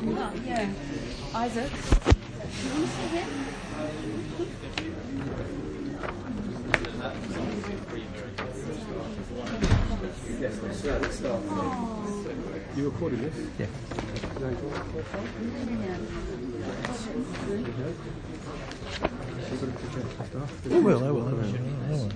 Oh, yeah. Isaac, do you want to sit here? Yes, let's start. You recording this? Yeah. I will.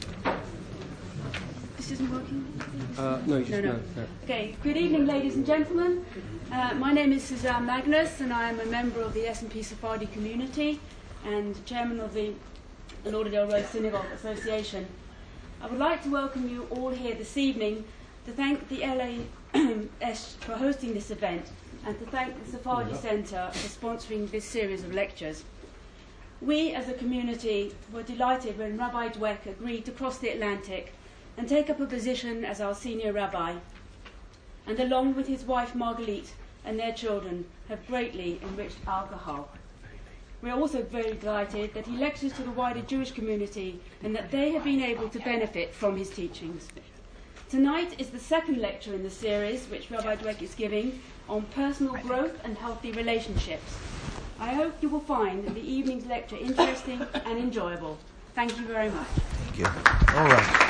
This isn't working? No. Okay, good evening, ladies and gentlemen. My name is Suzanne Magnus, and I am a member of the S&P Sephardi community and chairman of the Lauderdale Road Synagogue Association. I would like to welcome you all here this evening to thank the LAS for hosting this event and to thank the Sephardi Center for sponsoring this series of lectures. We as a community were delighted when Rabbi Dweck agreed to cross the Atlantic and take up a position as our senior rabbi, and along with his wife Margalit and their children have greatly enriched our Kahal. We are also very delighted that he lectures to the wider Jewish community and that they have been able to benefit from his teachings. Tonight is the second lecture in the series which Rabbi Dweck is giving on personal growth and healthy relationships. I hope you will find the evening's lecture interesting and enjoyable. Thank you very much. Thank you. All right.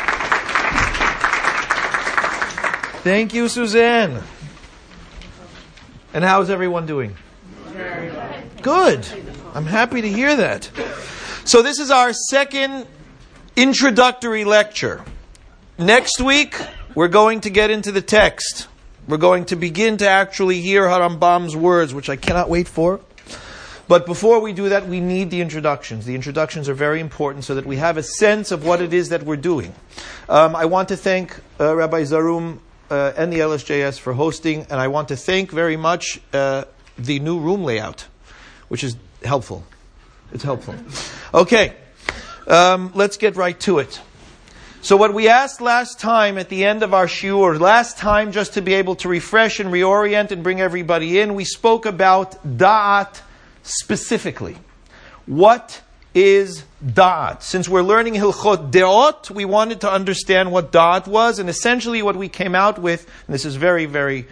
Thank you, Suzanne. And how's everyone doing? Good. I'm happy to hear that. So this is our second introductory lecture. Next week, we're going to get into the text. We're going to begin to actually hear Harambam's words, which I cannot wait for. But before we do that, we need the introductions. The introductions are very important so that we have a sense of what it is that we're doing. I want to thank Rabbi Zarum and the LSJS for hosting, and I want to thank very much the new room layout, which is helpful. It's helpful. Okay, let's get right to it. So what we asked last time at the end of our shiur, last time just to be able to refresh and reorient and bring everybody in, we spoke about da'at specifically. What is da'at? Since we're learning Hilchot De'ot, we wanted to understand what da'at was, and essentially what we came out with, and this is very, very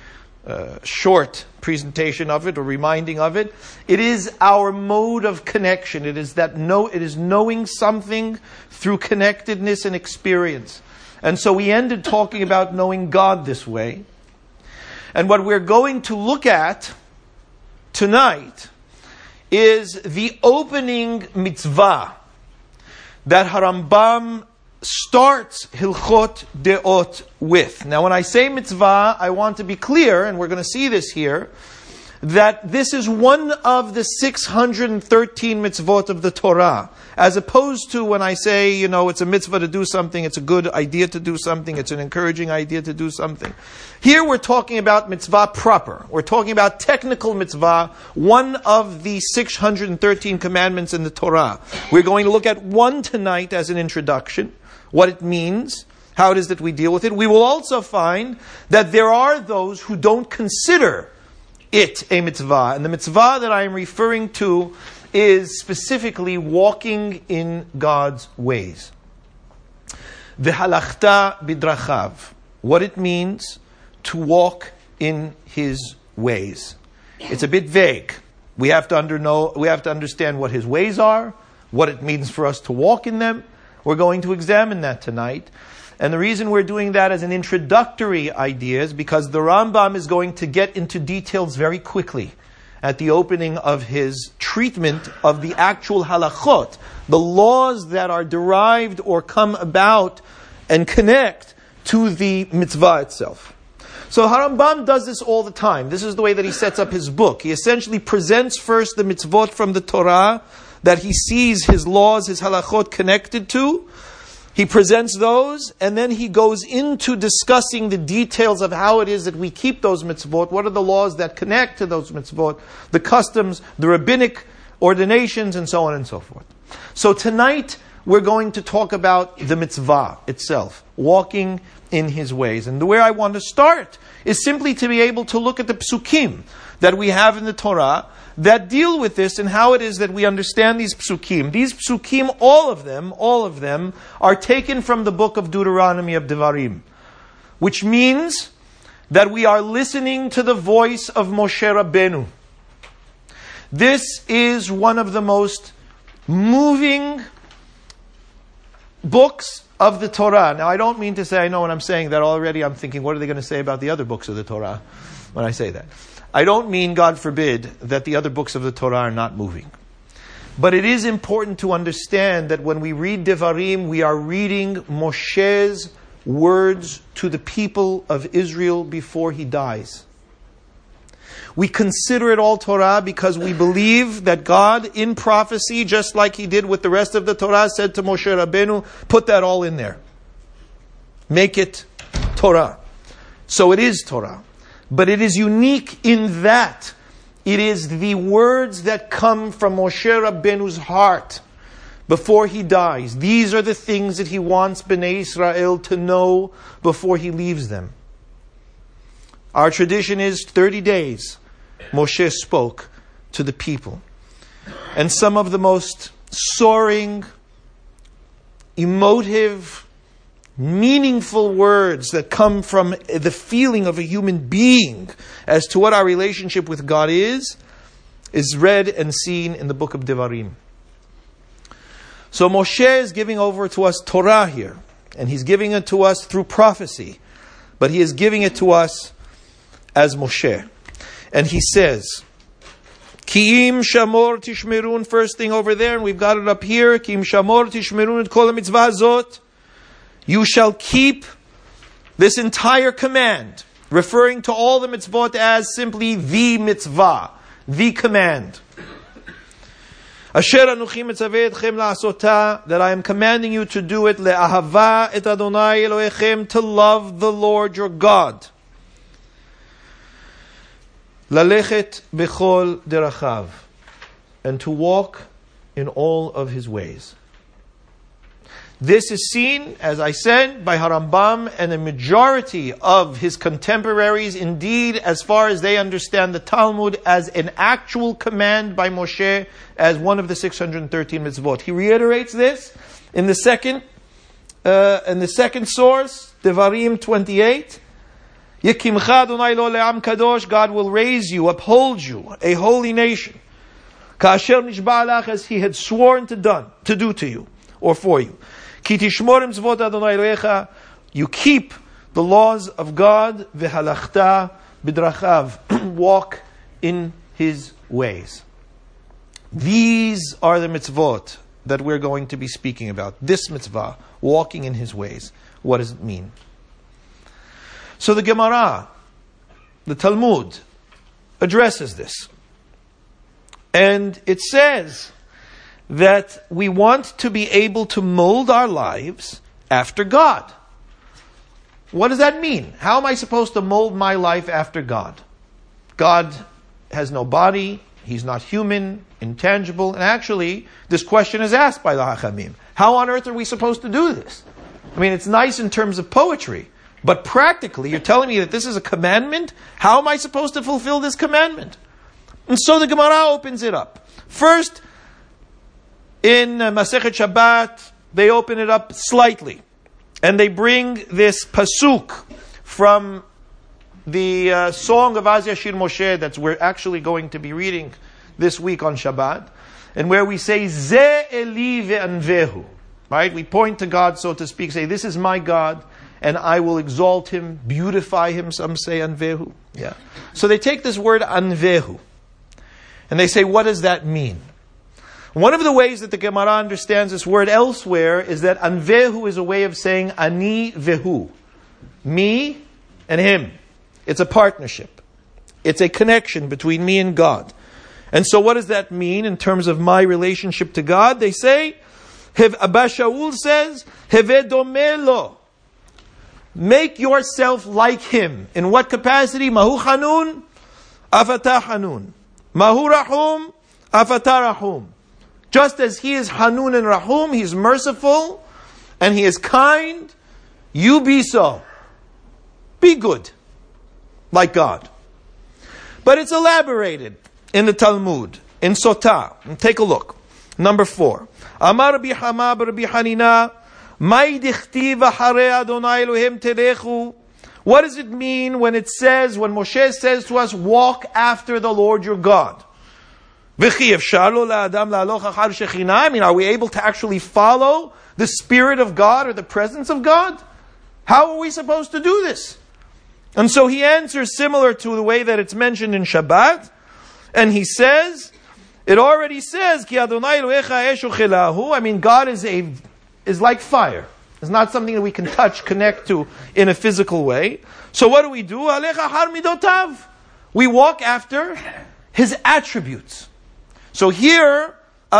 short presentation of it or reminding of it. It is our mode of connection. It is knowing something through connectedness and experience. And so we ended talking about knowing God this way. And what we're going to look at tonight is the opening mitzvah that Harambam starts Hilchot De'ot with. Now, when I say mitzvah, I want to be clear, and we're going to see this here, that this is one of the 613 mitzvot of the Torah, as opposed to when I say, it's a mitzvah to do something, it's a good idea to do something, it's an encouraging idea to do something. Here we're talking about mitzvah proper. We're talking about technical mitzvah, one of the 613 commandments in the Torah. We're going to look at one tonight as an introduction, what it means, how it is that we deal with it. We will also find that there are those who don't consider it a mitzvah. And the mitzvah that I am referring to is specifically walking in God's ways. V'halachta bidrachav. What it means to walk in His ways. It's a bit vague. We have to understand what His ways are, what it means for us to walk in them. We're going to examine that tonight. And the reason we're doing that as an introductory idea is because the Rambam is going to get into details very quickly at the opening of his treatment of the actual halachot, the laws that are derived or come about and connect to the mitzvah itself. So Harambam does this all the time. This is the way that he sets up his book. He essentially presents first the mitzvot from the Torah that he sees his laws, his halachot connected to. He presents those, and then he goes into discussing the details of how it is that we keep those mitzvot, what are the laws that connect to those mitzvot, the customs, the rabbinic ordinations, and so on and so forth. So tonight, we're going to talk about the mitzvah itself, walking in His ways. And the way I want to start is simply to be able to look at the psukim that we have in the Torah that deal with this and how it is that we understand these psukim. These psukim, all of them, are taken from the book of Deuteronomy of Devarim, which means that we are listening to the voice of Moshe Rabbeinu. This is one of the most moving books of the Torah. Now, I don't mean to say, I know when I'm saying that already, I'm thinking, what are they going to say about the other books of the Torah when I say that? I don't mean, God forbid, that the other books of the Torah are not moving. But it is important to understand that when we read Devarim, we are reading Moshe's words to the people of Israel before he dies. We consider it all Torah because we believe that God, in prophecy, just like He did with the rest of the Torah, said to Moshe Rabbeinu, put that all in there. Make it Torah. So it is Torah. But it is unique in that it is the words that come from Moshe Rabbeinu's heart before he dies. These are the things that he wants Bnei Israel to know before he leaves them. Our tradition is 30 days Moshe spoke to the people. And some of the most soaring, emotive, meaningful words that come from the feeling of a human being as to what our relationship with God is read and seen in the book of Devarim. So Moshe is giving over to us Torah here, and he's giving it to us through prophecy, but he is giving it to us as Moshe. And he says, Ki'im shamor tishmerun, first thing over there, and we've got it up here, Ki'im shamor tishmerun et kol mitzvah zot, you shall keep this entire command, referring to all the mitzvot as simply the mitzvah, the command. Asher anuchi mitzaveh etchem la'asota, that I am commanding you to do it, le'ahava et Adonai Elohechem, to love the Lord your God. Lalechet bechol derachav, and to walk in all of his ways. This is seen, as I said, by Harambam and a majority of his contemporaries, indeed, as far as they understand the Talmud, as an actual command by Moshe as one of the 613 mitzvot. He reiterates this in the second source, Devarim 28. Yekimcha Adonai lo le'am kadosh, God will raise you, uphold you, a holy nation. Ka'asher nishba alach, as he had sworn to do to you, or for you. Ki tishmor mitzvot Adonai Elohecha, you keep the laws of God, v'halachta b'drachav, walk in his ways. These are the mitzvot that we're going to be speaking about. This mitzvah, walking in his ways. What does it mean? So the Gemara, the Talmud, addresses this. And it says that we want to be able to mold our lives after God. What does that mean? How am I supposed to mold my life after God? God has no body, He's not human, intangible, and actually, this question is asked by the Hachamim. How on earth are we supposed to do this? I mean, it's nice in terms of poetry, but practically, you're telling me that this is a commandment? How am I supposed to fulfill this commandment? And so the Gemara opens it up. First, in Masechet Shabbat, they open it up slightly. And they bring this pasuk from the song of Az Yashir Moshe that we're actually going to be reading this week on Shabbat. And where we say, Ze Eli ve'anvehu. Right? We point to God, so to speak, say, this is my God, and I will exalt him, beautify him, some say anvehu. Yeah. So they take this word anvehu, and they say, what does that mean? One of the ways that the Gemara understands this word elsewhere is that anvehu is a way of saying ani vehu, me and him. It's a partnership. It's a connection between me and God. And so what does that mean in terms of my relationship to God? They say, Abba Shaul says, Heve domelo. Make yourself like him. In what capacity? Mahu Hanun, Afata Hanun. Mahu Rahum, Afata Rahum. Just as he is Hanun and Rahum, he is merciful and he is kind, you be so. Be good, like God. But it's elaborated in the Talmud, in Sotah. And take a look. Number 4. Amar Rabbi Hama Rabbi Hanina, what does it mean when it says, when Moshe says to us, walk after the Lord your God? I mean, are we able to actually follow the Spirit of God or the presence of God? How are we supposed to do this? And so he answers similar to the way that it's mentioned in Shabbat. And he says, it already says, Ki Adonai Elohecha eshu chelahu. I mean, God is like fire. It's not something that we can touch, connect to in a physical way. So what do? Alecha har midotav. We walk after His attributes. So here,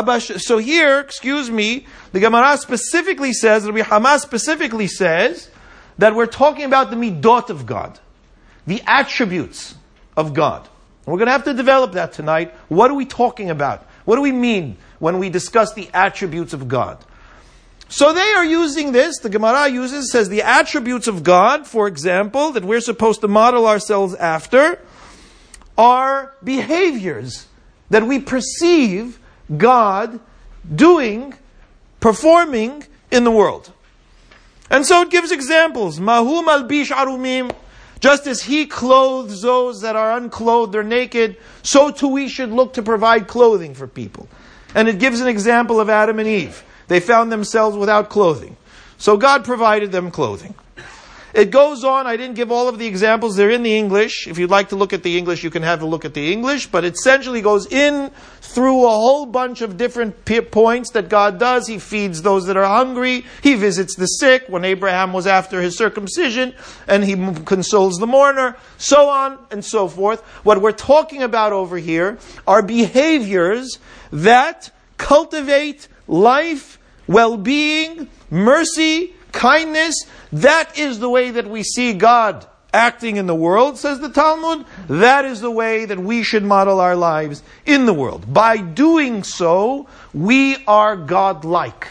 the Gemara specifically says, Rabbi Hama specifically says, that we're talking about the midot of God, the attributes of God. And we're going to have to develop that tonight. What are we talking about? What do we mean when we discuss the attributes of God? So they are using this, the Gemara says the attributes of God, for example, that we're supposed to model ourselves after, are behaviors that we perceive God doing, performing in the world. And so it gives examples. Mahu malbish arumim. Just as He clothes those that are unclothed or naked, so too we should look to provide clothing for people. And it gives an example of Adam and Eve. They found themselves without clothing. So God provided them clothing. It goes on. I didn't give all of the examples. They're in the English. If you'd like to look at the English, you can have a look at the English. But it essentially goes in through a whole bunch of different points that God does. He feeds those that are hungry. He visits the sick when Abraham was after his circumcision. And He consoles the mourner. So on and so forth. What we're talking about over here are behaviors that cultivate life, well-being, mercy, kindness. That is the way that we see God acting in the world, says the Talmud. That is the way that we should model our lives in the world. By doing so, we are God-like.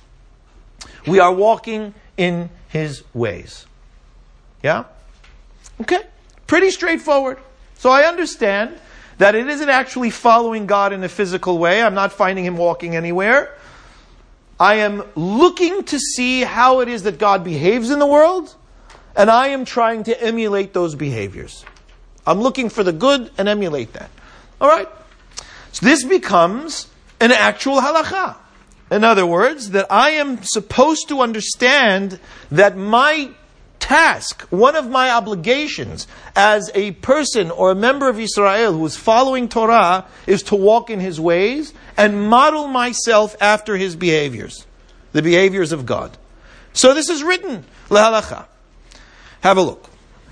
We are walking in His ways. Yeah? Okay. Pretty straightforward. So I understand that it isn't actually following God in a physical way. I'm not finding Him walking anywhere. I am looking to see how it is that God behaves in the world, and I am trying to emulate those behaviors. I'm looking for the good and emulate that. All right? So this becomes an actual halakha. In other words, that I am supposed to understand that my task, one of my obligations as a person or a member of Israel who is following Torah, is to walk in His ways and model myself after His behaviors, the behaviors of God. So this is written, lehalacha. Have a look.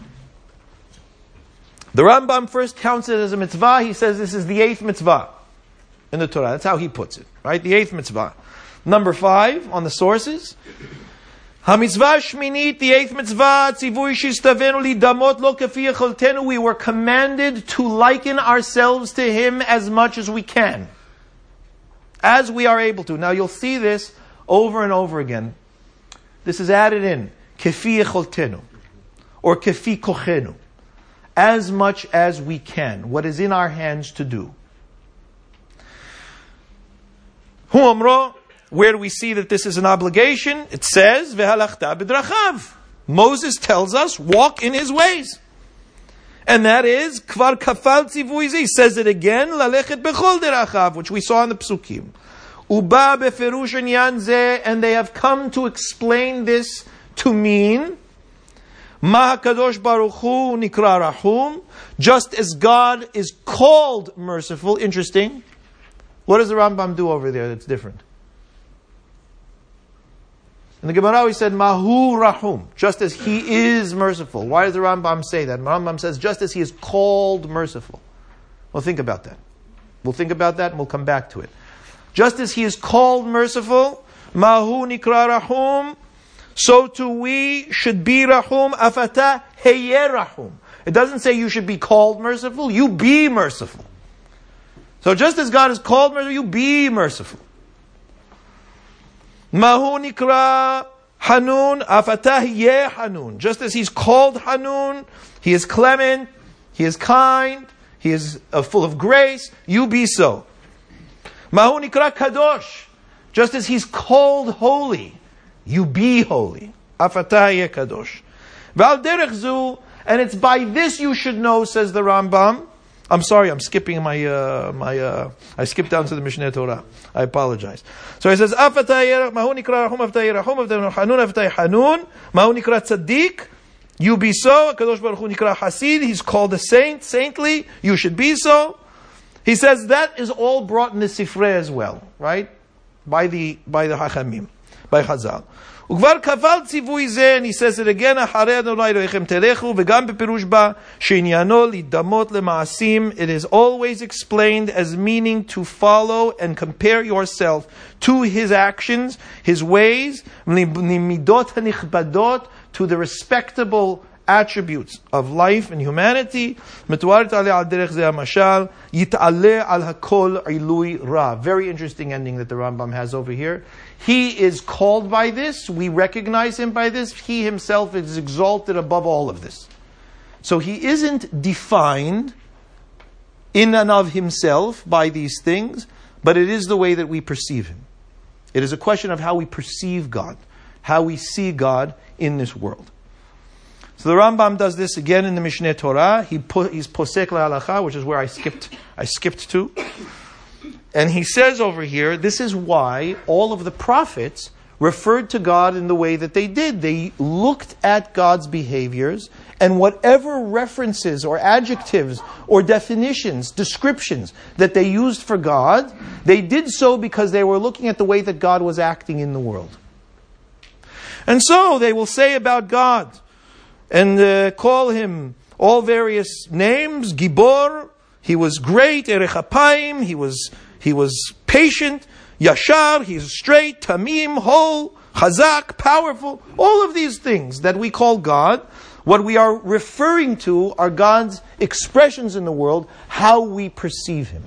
The Rambam first counts it as a mitzvah. He says this is the 8th mitzvah in the Torah. That's how he puts it, right? The 8th mitzvah. Number 5 on the sources. HaMitzvah Shminit, the 8th mitzvah, tzivui shistavenu lidamot lo kafi yecholtenu. We were commanded to liken ourselves to Him as much as we can, as we are able to. Now you'll see this over and over again. This is added in, kafi yecholtenu, or kafi kochenu, as much as we can, what is in our hands to do. Hu amro. Where do we see that this is an obligation? It says, Ve'halachta b'drachav. Moses tells us, walk in His ways. And that is, Kvar kafal tzivui ze. He says it again, Lalechet bechol derachav, which we saw in the Psukim. Uba beferush inyan ze, and they have come to explain this to mean, Ma HaKadosh Baruch Hu nikra rahum, just as God is called merciful. Interesting. What does the Rambam do over there that's different? In the Gemara we said, Mahu Rahum, just as He is merciful. Why does the Rambam say that? The Rambam says, just as He is called merciful. Well, think about that. We'll think about that and we'll come back to it. Just as He is called merciful, Mahu Nikra Rahum, so too we should be Rahum, Afata Heye Rahum. It doesn't say you should be called merciful, you be merciful. So just as God is called merciful, you be merciful. Mahu nikra Hanun, afatah yeh Hanun. Just as He's called Hanun, He is clement, He is kind, He is full of grace, you be so. Mahu nikra Kadosh. Just as He's called holy, you be holy. Afatah yeh Kadosh. V'al derech zu, and it's by this you should know, says the Rambam, I'm sorry, I'm skipping I skipped down to the Mishneh Torah. I apologize. So he says, Afatayir, Mahu Nikra Rahum Aftayir, Rahum Aftayir, Hanun Aftayir, Hanun, Mahu Nikra Tzaddik, you be so, Kadosh Baruch Hu Nikra Hasid, he's called a saint, saintly, you should be so. He says that is all brought in the Sifrei as well, right? By the Hachamim, by Chazal. וכבר כפל ציווי זה, and he says it again, אחרי אדוני אלוהיכם תלכו, וגם בפירוש בה, שעניינו להידמות למעשים, it is always explained as meaning to follow and compare yourself to his actions, his ways, למידות הנכבדות, to the respectable attributes of life and humanity. מתואר תעלה על דרך זה המשל, יתעלה על הכל עילוי רע. Very interesting ending that the Rambam has over here. He is called by this, we recognize him by this, he himself is exalted above all of this. So he isn't defined in and of himself by these things, but it is the way that we perceive him. It is a question of how we perceive God, how we see God in this world. So the Rambam does this again in the Mishneh Torah. He's posek la'alacha, which is where I skipped to. And he says over here, this is why all of the prophets referred to God in the way that they did. They looked at God's behaviors, and whatever references or adjectives or definitions, descriptions that they used for God, they did so because they were looking at the way that God was acting in the world. And so they will say about God and call him all various names. Gibor, he was great. Erech Apayim, he was patient. Yashar, he's straight. Tamim, whole. Chazak, powerful. All of these things that we call God, what we are referring to are God's expressions in the world, how we perceive him.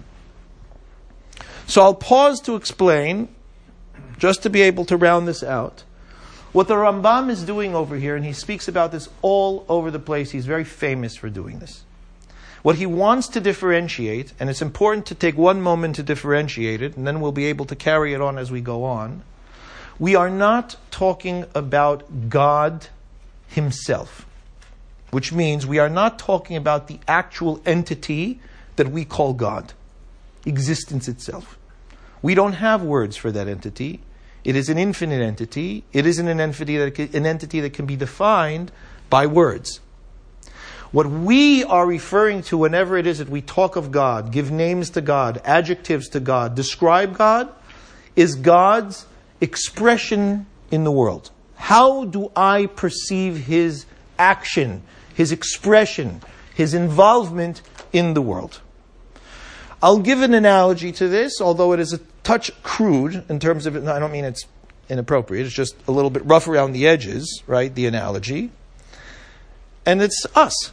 So I'll pause to explain, just to be able to round this out, what the Rambam is doing over here, and he speaks about this all over the place. He's very famous for doing this. What he wants to differentiate, and it's important to take one moment to differentiate it, and then we'll be able to carry it on as we go on. We are not talking about God himself, which means we are not talking about the actual entity that we call God, existence itself. We don't have words for that entity. It is an infinite entity. It isn't an entity that can be defined by words. What we are referring to whenever it is that we talk of God, give names to God, adjectives to God, describe God, is God's expression in the world. How do I perceive his action, his expression, his involvement in the world? I'll give an analogy to this, although it is a touch crude in terms of it. No, I don't mean it's inappropriate. It's just a little bit rough around the edges, right? The analogy. And it's us.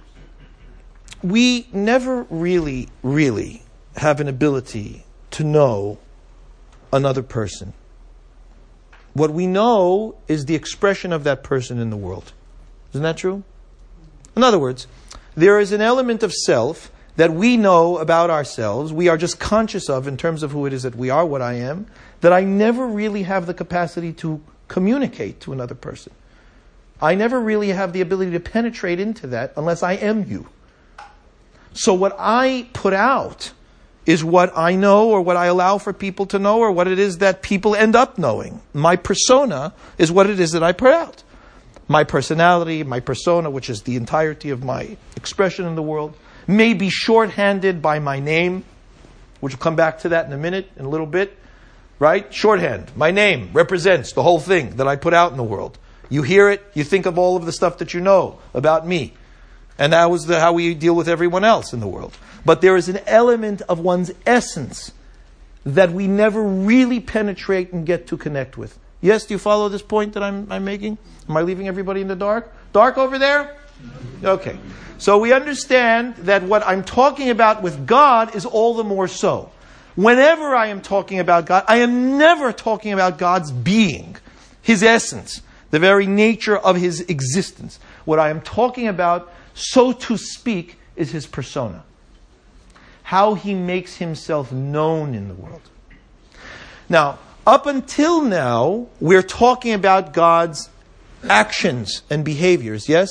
We never really have an ability to know another person. What we know is the expression of that person in the world. Isn't that true? In other words, there is an element of self that we know about ourselves, we are just conscious of in terms of who it is that we are, what I am, that I never really have the capacity to communicate to another person. I never really have the ability to penetrate into that unless I am you. So what I put out is what I know or what I allow for people to know or what it is that people end up knowing. My persona is what it is that I put out. My personality, my persona, which is the entirety of my expression in the world, may be shorthanded by my name, which will come back to that in a little bit, right? Shorthand. My name represents the whole thing that I put out in the world. You hear it, you think of all of the stuff that you know about me. And that was how we deal with everyone else in the world. But there is an element of one's essence that we never really penetrate and get to connect with. Yes, do you follow this point that I'm making? Am I leaving everybody in the dark? Dark over there? Okay. So we understand that what I'm talking about with God is all the more so. Whenever I am talking about God, I am never talking about God's being, his essence, the very nature of his existence. What I am talking about, so to speak, is his persona. How he makes himself known in the world. Now, up until now, we're talking about God's actions and behaviors, yes?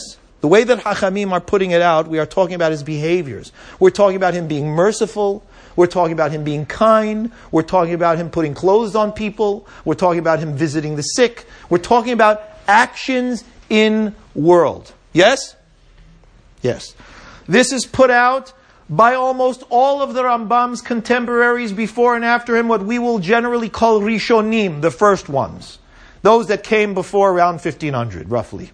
The way that Hachamim are putting it out, we are talking about his behaviors. We're talking about him being merciful. We're talking about him being kind. We're talking about him putting clothes on people. We're talking about him visiting the sick. We're talking about actions in world. Yes? Yes. This is put out by almost all of the Rambam's contemporaries before and after him, what we will generally call Rishonim, the first ones. Those that came before around 1500, roughly.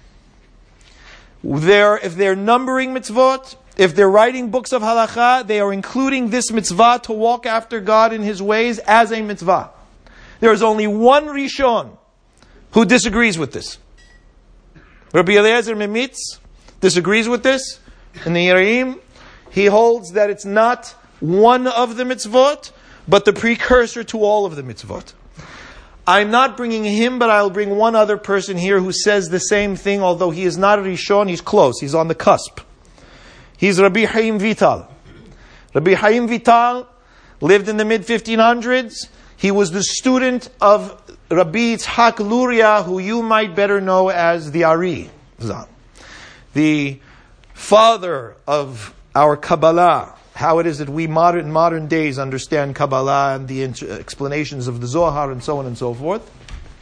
If they're numbering mitzvot, if they're writing books of halacha, they are including this mitzvah to walk after God in His ways as a mitzvah. There is only one Rishon who disagrees with this. Rabbi Eliezer Mimitz disagrees with this. In the Yereim, he holds that it's not one of the mitzvot, but the precursor to all of the mitzvot. I'm not bringing him, but I'll bring one other person here who says the same thing, although he is not a Rishon, he's close, he's on the cusp. He's Rabbi Chaim Vital. Rabbi Chaim Vital lived in the mid-1500s. He was the student of Rabbi Yitzhak Luria, who you might better know as the Ari Zan, the father of our Kabbalah. How it is that we modern days understand Kabbalah and the explanations of the Zohar and so on and so forth.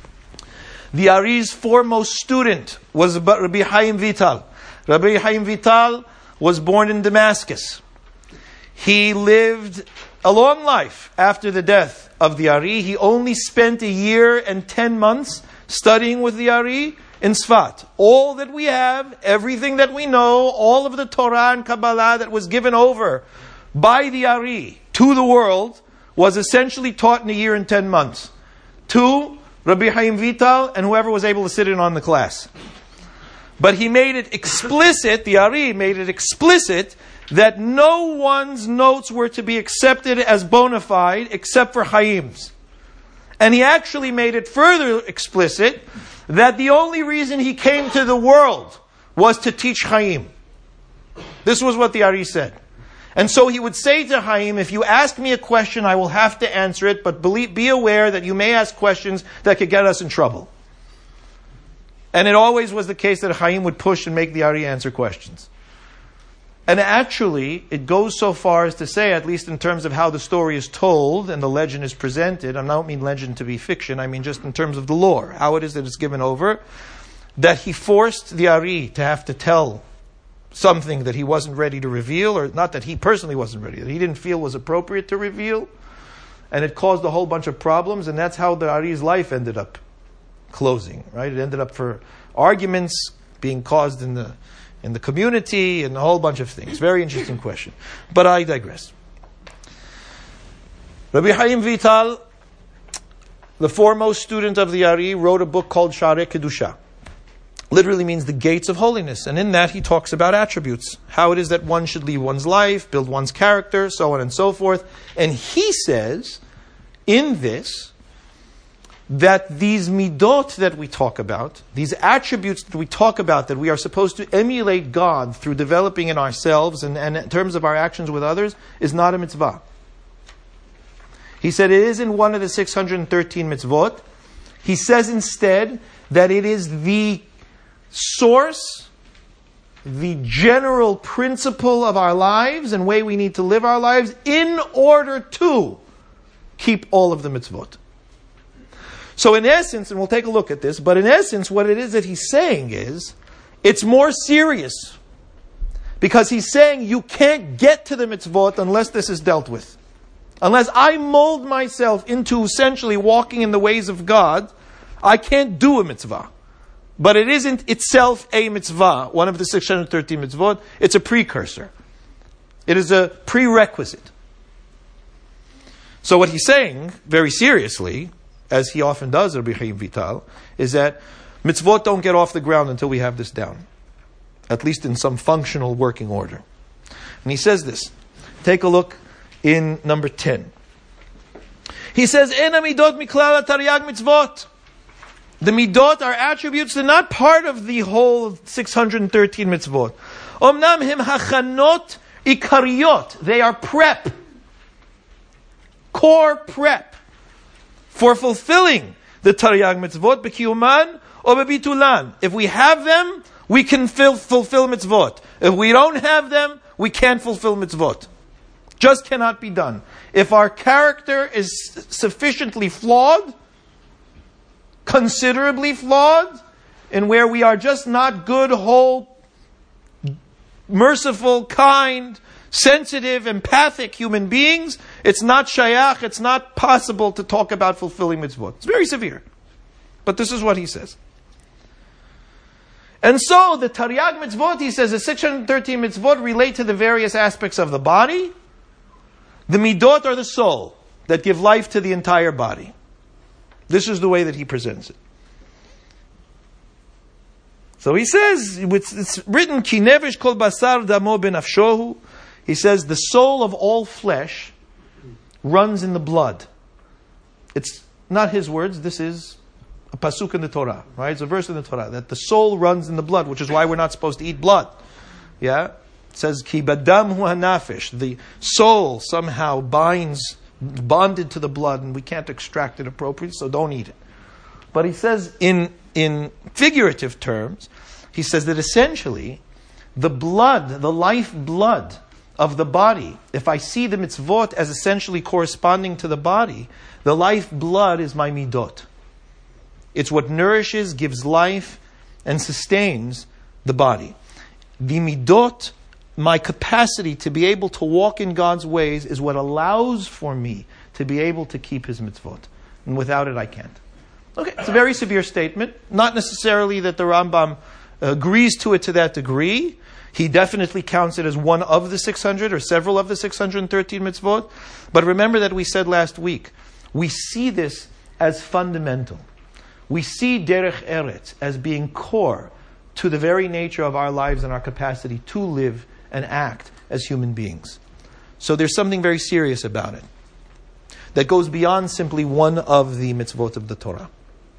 The Ari's foremost student was Rabbi Chaim Vital. Rabbi Chaim Vital was born in Damascus. He lived a long life after the death of the Ari. He only spent 1 year and 10 months studying with the Ari in Sfat. All that we have, everything that we know, all of the Torah and Kabbalah that was given over by the Ari to the world was essentially taught in 1 year and 10 months to Rabbi Chaim Vital and whoever was able to sit in on the class. But he made it explicit, the Ari made it explicit, that no one's notes were to be accepted as bona fide except for Chaim's. And he actually made it further explicit that the only reason he came to the world was to teach Chaim. This was what the Ari said. And so he would say to Chaim, if you ask me a question, I will have to answer it, but be aware that you may ask questions that could get us in trouble. And it always was the case that Chaim would push and make the Ari answer questions. And actually, it goes so far as to say, at least in terms of how the story is told and the legend is presented, I don't mean legend to be fiction, I mean just in terms of the lore, how it is that it's given over, that he forced the Ari to have to tell something that he wasn't ready to reveal, or not that he personally wasn't ready, that he didn't feel was appropriate to reveal, and it caused a whole bunch of problems, and that's how the Ari's life ended up closing, right? It ended up for arguments being caused in the community and a whole bunch of things. Very interesting question. But I digress. Rabbi Chaim Vital, the foremost student of the Ari, wrote a book called Sharei Kedusha. Literally means the gates of holiness. And in that he talks about attributes. How it is that one should lead one's life, build one's character, so on and so forth. And he says, in this, that these midot that we talk about, these attributes that we talk about, that we are supposed to emulate God through developing in ourselves and in terms of our actions with others, is not a mitzvah. He said it is in one of the 613 mitzvot. He says instead that it is the source, the general principle of our lives and way we need to live our lives in order to keep all of the mitzvot. So in essence, and we'll take a look at this, but in essence what it is that he's saying is, it's more serious. Because he's saying you can't get to the mitzvot unless this is dealt with. Unless I mold myself into essentially walking in the ways of God, I can't do a mitzvah. But it isn't itself a mitzvah, one of the 613 mitzvot. It's a precursor. It is a prerequisite. So what he's saying, very seriously, as he often does, Rabbi Chaim Vital, is that mitzvot don't get off the ground until we have this down. At least in some functional working order. And he says this. Take a look in number 10. He says, Ena midot miklal taryag mitzvot. The midot are attributes, they're not part of the whole 613 mitzvot. Omnam him hachanot ikariyot. They are prep. Core prep. For fulfilling the Taryag mitzvot, b'kiyuman or b'bitulan. If we have them, we can fulfill mitzvot. If we don't have them, we can't fulfill mitzvot. Just cannot be done. If our character is sufficiently flawed, considerably flawed, and where we are just not good, whole, merciful, kind, sensitive, empathic human beings, it's not shayach, it's not possible to talk about fulfilling mitzvot. It's very severe. But this is what he says. And so, the Taryag mitzvot, he says, the 613 mitzvot relate to the various aspects of the body. The midot are the soul that give life to the entire body. This is the way that he presents it. So he says, it's written, Ki nevesh kol basar damo benafshohu. He says, the soul of all flesh runs in the blood. It's not his words, this is a pasuk in the Torah, right? It's a verse in the Torah, that the soul runs in the blood, which is why we're not supposed to eat blood. Yeah? It says, Ki badam hu hanafish. The soul somehow bonded to the blood, and we can't extract it appropriately, so don't eat it. But he says, in figurative terms, he says that essentially, the blood, the life blood of the body, if I see the mitzvot as essentially corresponding to the body, the life blood is my midot. It's what nourishes, gives life, and sustains the body. The midot, my capacity to be able to walk in God's ways, is what allows for me to be able to keep His mitzvot. And without it, I can't. Okay, it's a very severe statement. Not necessarily that the Rambam agrees to it to that degree. He definitely counts it as one of the 600 or several of the 613 mitzvot. But remember that we said last week, we see this as fundamental. We see derech eretz as being core to the very nature of our lives and our capacity to live and act as human beings. So there's something very serious about it that goes beyond simply one of the mitzvot of the Torah.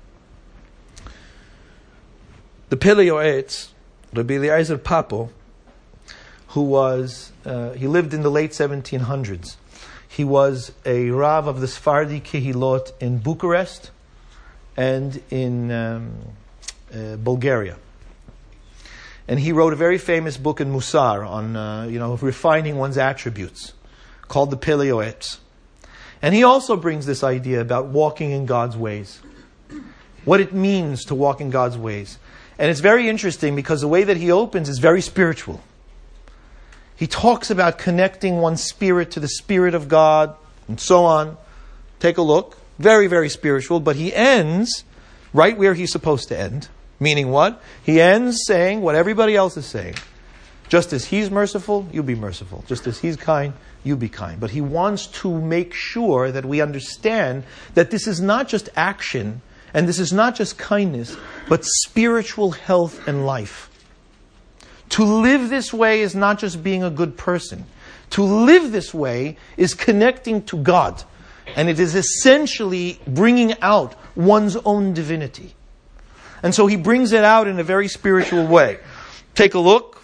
The Pele Yoetz, Rabbi Eliezer Papo, who was, he lived in the late 1700s. He was a Rav of the Sephardi Kehilot in Bucharest and in Bulgaria. And he wrote a very famous book in Musar on, refining one's attributes, called the Pele Yoetz. And he also brings this idea about walking in God's ways, what it means to walk in God's ways. And it's very interesting because the way that he opens is very spiritual. He talks about connecting one's spirit to the Spirit of God and so on. Take a look. Very, very spiritual. But he ends right where he's supposed to end. Meaning what? He ends saying what everybody else is saying. Just as he's merciful, you be merciful. Just as he's kind, you be kind. But he wants to make sure that we understand that this is not just action, and this is not just kindness, but spiritual health and life. To live this way is not just being a good person. To live this way is connecting to God. And it is essentially bringing out one's own divinity. And so he brings it out in a very spiritual way. Take a look.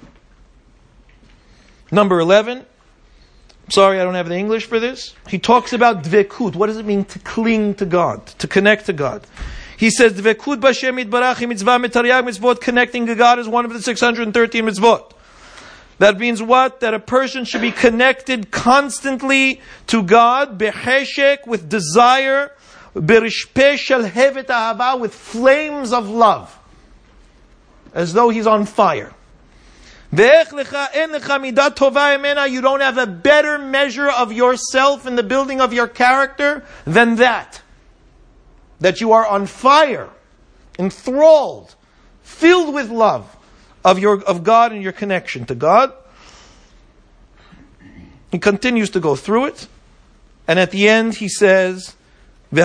Number 11. Sorry, I don't have the English for this. He talks about dvekut. What does it mean to cling to God, to connect to God? He says, dvekut b'Hashem yitbarach mitzvah metaryag mitzvot. Connecting to God is one of the 613 mitzvot. That means what? That a person should be connected constantly to God, beheshek, with desire, berishpeh shel hevet ahava, with flames of love, as though he's on fire. You don't have a better measure of yourself in the building of your character than that. That you are on fire, enthralled, filled with love of God and your connection to God. He continues to go through it. And at the end he says, you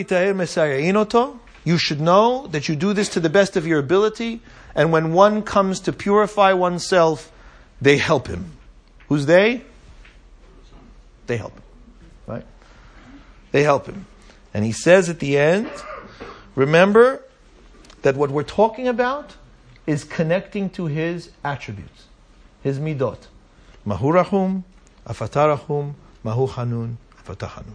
should know that you do this to the best of your ability. And when one comes to purify oneself, they help him. Who's they? They help him. Right? They help him. And he says at the end, remember that what we're talking about is connecting to his attributes, his midot. Mahu rachum, afata rachum, mahu chanun, afata chanun.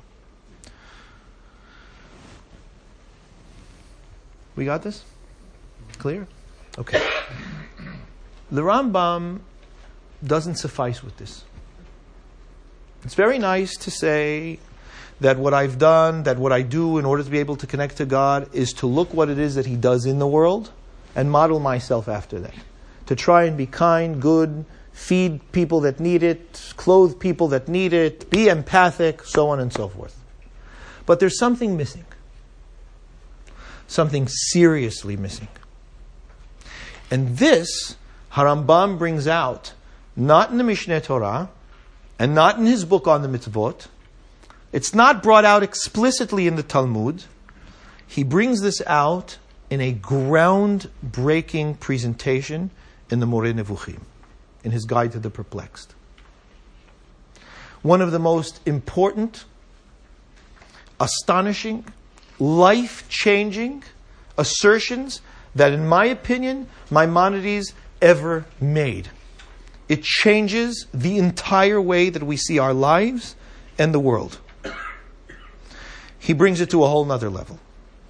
We got this? Clear? Okay. The Rambam doesn't suffice with this. It's very nice to say that what I've done, that what I do in order to be able to connect to God is to look what it is that He does in the world and model myself after that. To try and be kind, good, feed people that need it, clothe people that need it, be empathic, so on and so forth. But there's something missing. Something seriously missing. And this, Harambam brings out, not in the Mishneh Torah, and not in his book on the mitzvot. It's not brought out explicitly in the Talmud. He brings this out in a ground-breaking presentation in the Moreh Nevuchim, in his Guide to the Perplexed. One of the most important, astonishing, life-changing assertions that, in my opinion, Maimonides ever made. It changes the entire way that we see our lives and the world. He brings it to a whole nother level.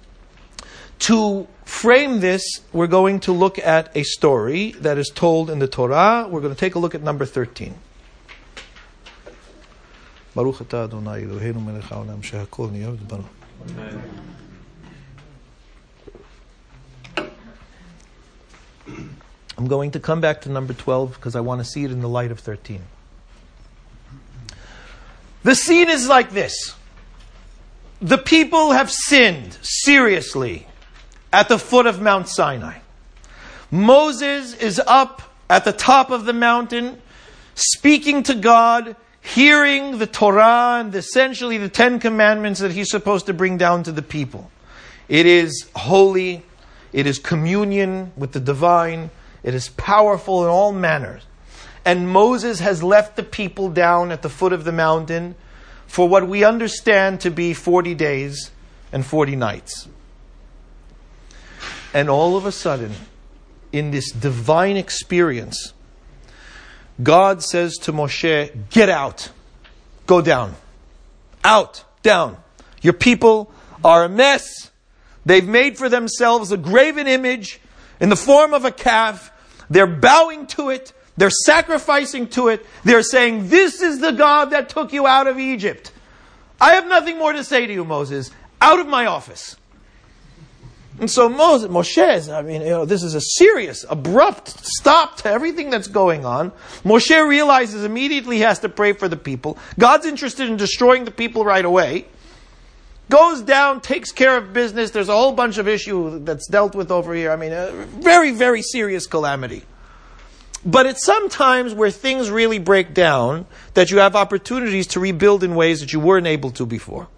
To frame this, we're going to look at a story that is told in the Torah. We're going to take a look at number 13. Baruch atah Adonai Eloheinu melech haolam shehakol niyeh b'dbaro. I'm going to come back to number 12 because I want to see it in the light of 13. The scene is like this. The people have sinned seriously at the foot of Mount Sinai. Moses is up at the top of the mountain, speaking to God, hearing the Torah and essentially the 10 Commandments that he's supposed to bring down to the people. It is holy. It is communion with the divine. It is powerful in all manners. And Moses has left the people down at the foot of the mountain for what we understand to be 40 days and 40 nights. And all of a sudden, in this divine experience, God says to Moshe, get out. Go down. Out. Down. Your people are a mess. They've made for themselves a graven image in the form of a calf. They're bowing to it. They're sacrificing to it. They're saying, this is the God that took you out of Egypt. I have nothing more to say to you, Moses. Out of my office. And so Moshe, this is a serious, abrupt stop to everything that's going on. Moshe realizes immediately he has to pray for the people. God's interested in destroying the people right away. Goes down, takes care of business. There's a whole bunch of issue that's dealt with over here. A very, very serious calamity. But it's sometimes where things really break down that you have opportunities to rebuild in ways that you weren't able to before.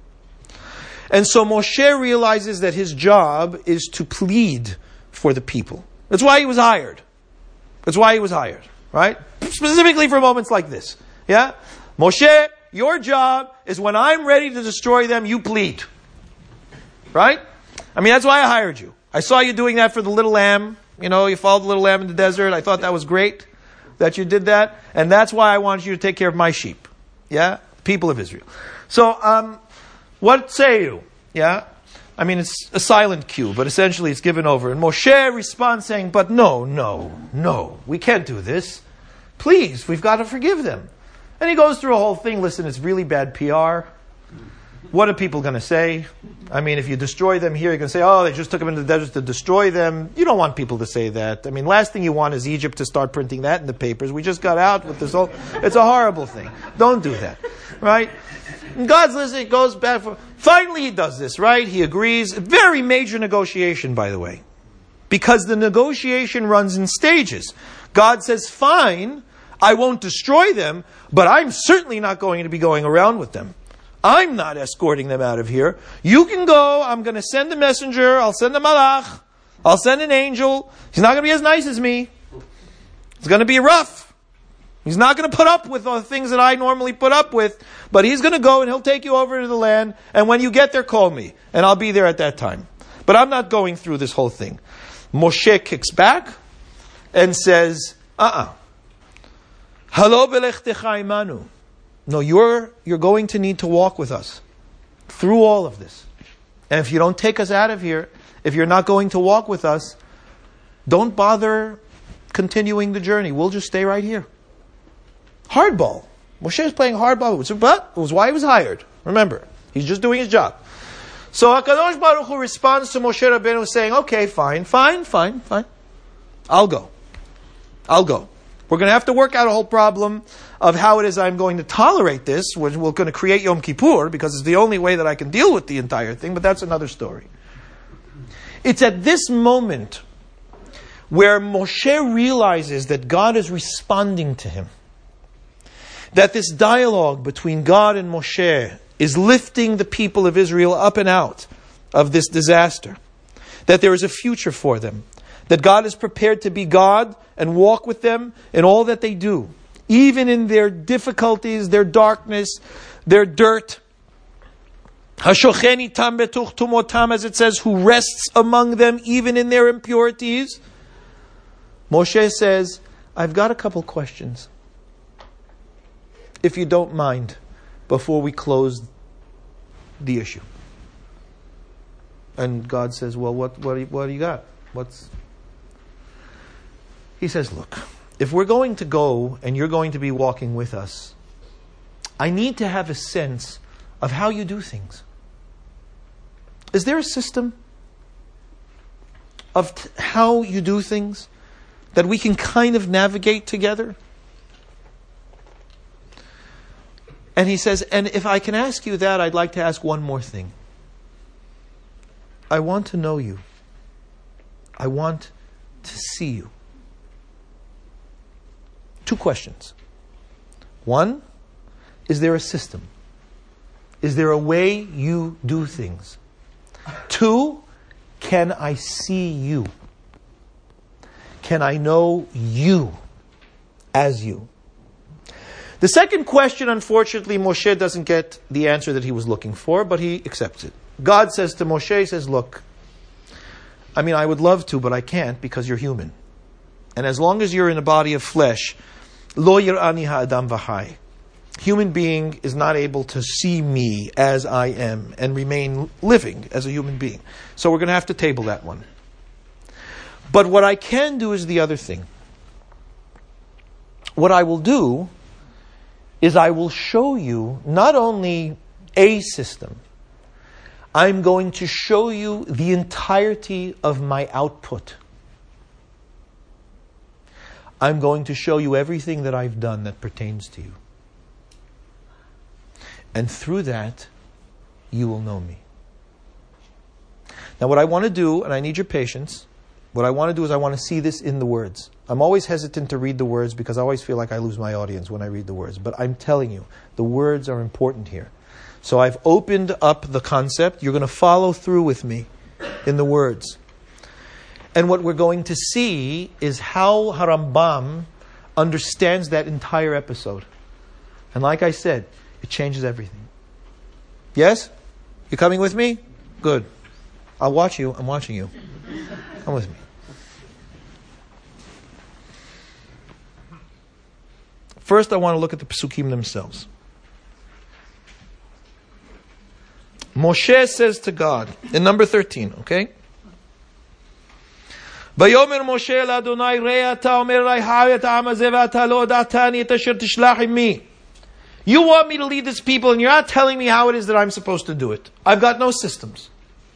And so Moshe realizes that his job is to plead for the people. That's why he was hired. Right? Specifically for moments like this. Yeah? Moshe, your job is when I'm ready to destroy them, you plead. Right? That's why I hired you. I saw you doing that for the little lamb. You followed the little lamb in the desert. I thought that was great that you did that. And that's why I wanted you to take care of my sheep. Yeah? People of Israel. So, what say you? Yeah? It's a silent cue, but essentially it's given over. And Moshe responds saying, but no, we can't do this. Please, we've got to forgive them. And he goes through a whole thing. Listen, it's really bad PR. What are people going to say? If you destroy them here, you're going to say, oh, they just took them into the desert to destroy them. You don't want people to say that. Last thing you want is Egypt to start printing that in the papers. We just got out with this whole... It's a horrible thing. Don't do that. Right? And God's listening, goes back for... Finally he does this, right? He agrees. Very major negotiation, by the way. Because the negotiation runs in stages. God says, fine, I won't destroy them, but I'm certainly not going to be going around with them. I'm not escorting them out of here. You can go. I'm going to send a messenger. I'll send a malach. I'll send an angel. He's not going to be as nice as me. It's going to be rough. He's not going to put up with the things that I normally put up with, but he's going to go and he'll take you over to the land. And when you get there, call me and I'll be there at that time. But I'm not going through this whole thing. Moshe kicks back and says, Halo belechtecha imanu. No, you're going to need to walk with us through all of this. And if you don't take us out of here, if you're not going to walk with us, don't bother continuing the journey. We'll just stay right here. Hardball. Moshe is playing hardball, but it was why he was hired. Remember, he's just doing his job. So HaKadosh Baruch Hu responds to Moshe Rabbeinu saying, okay, fine. I'll go. We're going to have to work out a whole problem of how it is I'm going to tolerate this. We're going to create Yom Kippur because it's the only way that I can deal with the entire thing, but that's another story. It's at this moment where Moshe realizes that God is responding to him. That this dialogue between God and Moshe is lifting the people of Israel up and out of this disaster. That there is a future for them. That God is prepared to be God and walk with them in all that they do. Even in their difficulties, their darkness, their dirt. Hashocheni tam betuch tumotam, as it says, who rests among them even in their impurities. Moshe says, I've got a couple questions. If you don't mind, before we close the issue. And God says, well, what do you got? He says, look, if we're going to go and you're going to be walking with us, I need to have a sense of how you do things. Is there a system of how you do things that we can kind of navigate together? And he says, and if I can ask you that, I'd like to ask one more thing. I want to know you. I want to see you. 2 questions. 1, is there a system? Is there a way you do things? 2, can I see you? Can I know you as you? The second question, unfortunately, Moshe doesn't get the answer that he was looking for, but he accepts it. God says to Moshe, he says, look, I would love to, but I can't because you're human. And as long as you're in a body of flesh, lo yir'ani ha'adam v'chai. Human being is not able to see me as I am and remain living as a human being. So we're going to have to table that one. But what I can do is the other thing. What I will do is I will show you not only a system, I'm going to show you the entirety of my output. I'm going to show you everything that I've done that pertains to you. And through that, you will know me. Now what I want to do, and I need your patience, what I want to do is I want to see this in the words. I'm always hesitant to read the words because I always feel like I lose my audience when I read the words. But I'm telling you, the words are important here. So I've opened up the concept. You're going to follow through with me in the words. And what we're going to see is how Harambam understands that entire episode. And like I said, it changes everything. Yes? You coming with me? Good. I'll watch you. I'm watching you. Come with me. First, I want to look at the Pesukim themselves. Moshe says to God, in number 13, okay? Vayomer Moshe el Adonai rei ata omer lai hai et ha'am hazeh ve'ata lo hodatani et asher tishlach immi. You want me to lead this people and you're not telling me how it is that I'm supposed to do it. I've got no systems.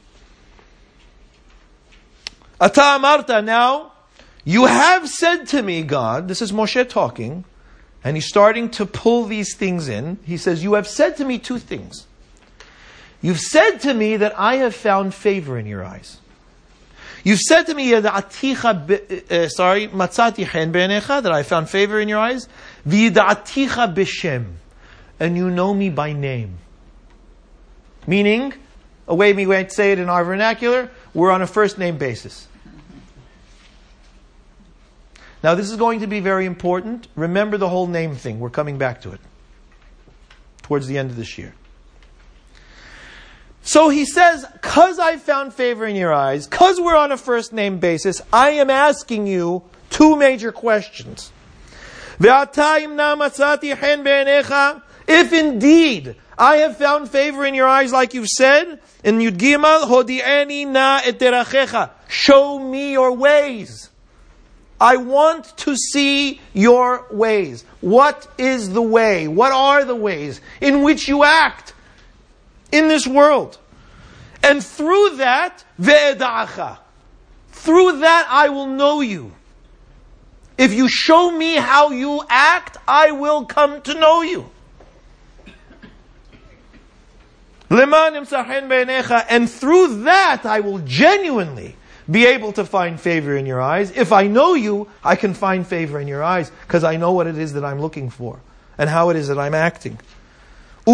Ata amarta, now, you have said to me, God, this is Moshe talking, and he's starting to pull these things in. He says, you have said to me 2 things. You've said to me that I have found favor in your eyes. You've said to me, matzati chen be'enecha, that I found favor in your eyes. V'yida'aticha b'shem, and you know me by name. Meaning, a way we might say it in our vernacular, we're on a first name basis. Now this is going to be very important. Remember the whole name thing. We're coming back to it towards the end of this year. So he says, because I found favor in your eyes, because we're on a first name basis, I am asking you 2 major questions. If indeed I have found favor in your eyes like you've said, in Yud Gimel, hodi'eni na et derachecha, show me your ways. I want to see your ways. What is the way? What are the ways in which you act in this world? And through that, ve'eda'acha. Through that, I will know you. If you show me how you act, I will come to know you. And through that, I will genuinely be able to find favor in your eyes. If I know you, I can find favor in your eyes because I know what it is that I'm looking for and how it is that I'm acting. See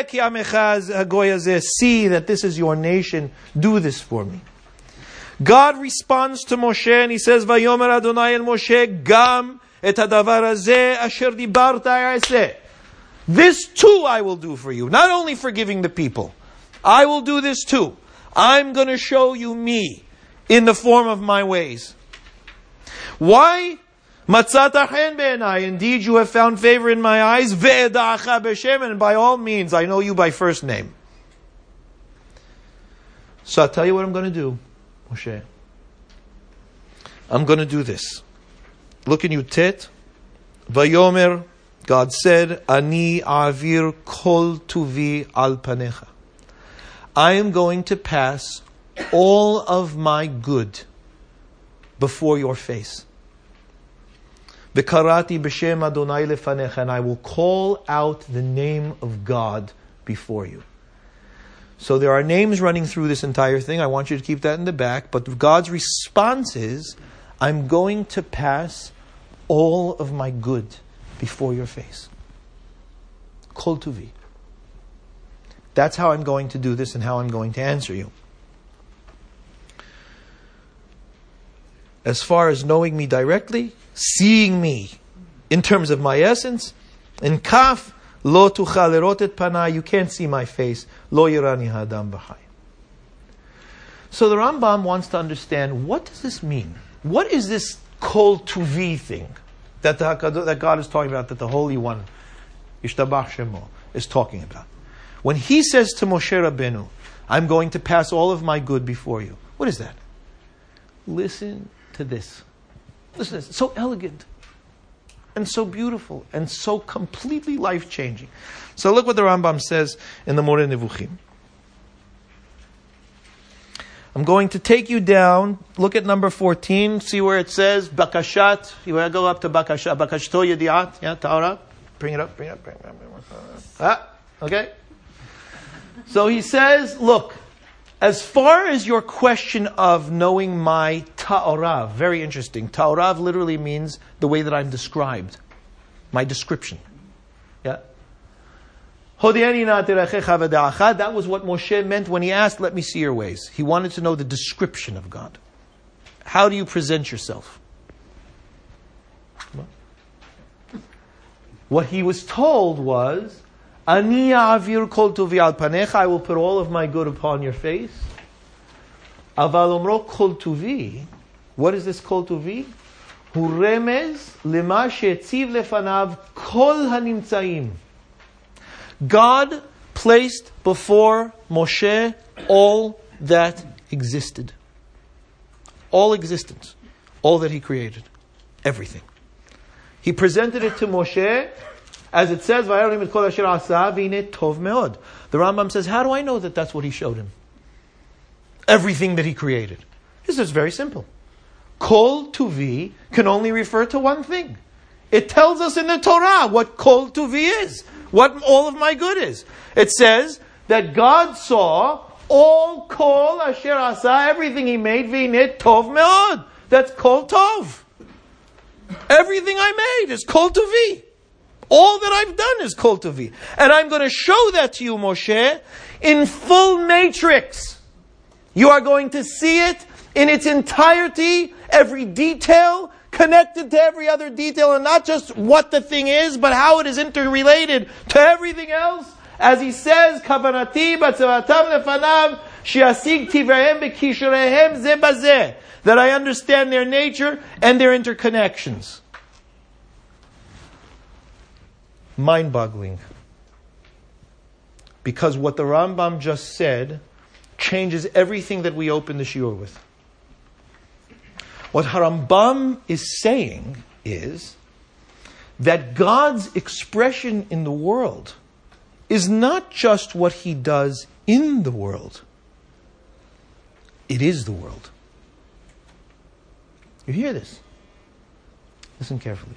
that this is your nation. Do this for me. God responds to Moshe and he says, Vayomer Adonai el Moshe, Gam et hadavar hazeh asher dibarta ya'aseh. This too I will do for you. Not only forgiving the people. I will do this too. I'm going to show you me in the form of my ways. Why? Matzata chen be'enai. Indeed, you have found favor in my eyes. Ve'eda'acha b'shem. And by all means, I know you by first name. So I'll tell you what I'm going to do, Moshe. I'm going to do this. Look in Yutet. Vayomer, God said, Ani avir kol tuvi al panecha. I am going to pass all of my good before your face. V'karati b'shem Adonai lefanecha, and I will call out the name of God before you. So there are names running through this entire thing. I want you to keep that in the back. But God's response is, I'm going to pass all of my good before your face. Kol tuvi. That's how I'm going to do this and how I'm going to answer you. As far as knowing me directly, seeing me in terms of my essence, in Kaf, lo tuchal lerot et panai, you can't see my face. Lo yirani ha'adam b'chai. So the Rambam wants to understand, what does this mean? What is this kol tuvi thing that God is talking about, that the Holy One, Yishtabach Shemo, is talking about? When he says to Moshe Rabbeinu, I'm going to pass all of my good before you. What is that? Listen to this. Listen to this. It's so elegant and so beautiful and so completely life-changing. So look what the Rambam says in the Moreh Nevuchim. I'm going to take you down. Look at number 14. See where it says Bakashat. You want to go up to Bakashat. Bakashto Yediat. Yeah, Ta'ara. Bring it up. Okay. So he says, look, as far as your question of knowing my ta'orav, very interesting. Ta'orav literally means the way that I'm described. My description. Yeah. That was what Moshe meant when he asked, let me see your ways. He wanted to know the description of God. How do you present yourself? What he was told was, Ani avir kol tuvi al panecha, I will put all of my good upon your face. Aval omro kol tuvi, what is this kol tuvi? Hu remez lema she'etziv lefanav kol hanimtzaim. God placed before Moshe all that existed. All existence. All that he created. Everything. He presented it to Moshe, as it says, the Rambam says, how do I know that that's what he showed him? Everything that he created. This is very simple. Kol tuvi can only refer to one thing. It tells us in the Torah what kol tuvi is, what all of my good is. It says that God saw all kol asher asa, everything he made, v'ineh tov meod. That's kol tov. Everything I made is kol tuvi. All that I've done is kol tuvi. And I'm going to show that to you, Moshe, in full matrix. You are going to see it in its entirety, every detail, connected to every other detail, and not just what the thing is, but how it is interrelated to everything else. As he says, Kavanati batzavatam lefanav shiasig tivrehem bekisherehem ze bazeh, that I understand their nature and their interconnections. Mind-boggling. Because what the Rambam just said changes everything that we open the shiur with. What Harambam is saying is that God's expression in the world is not just what He does in the world. It is the world. You hear this? Listen carefully.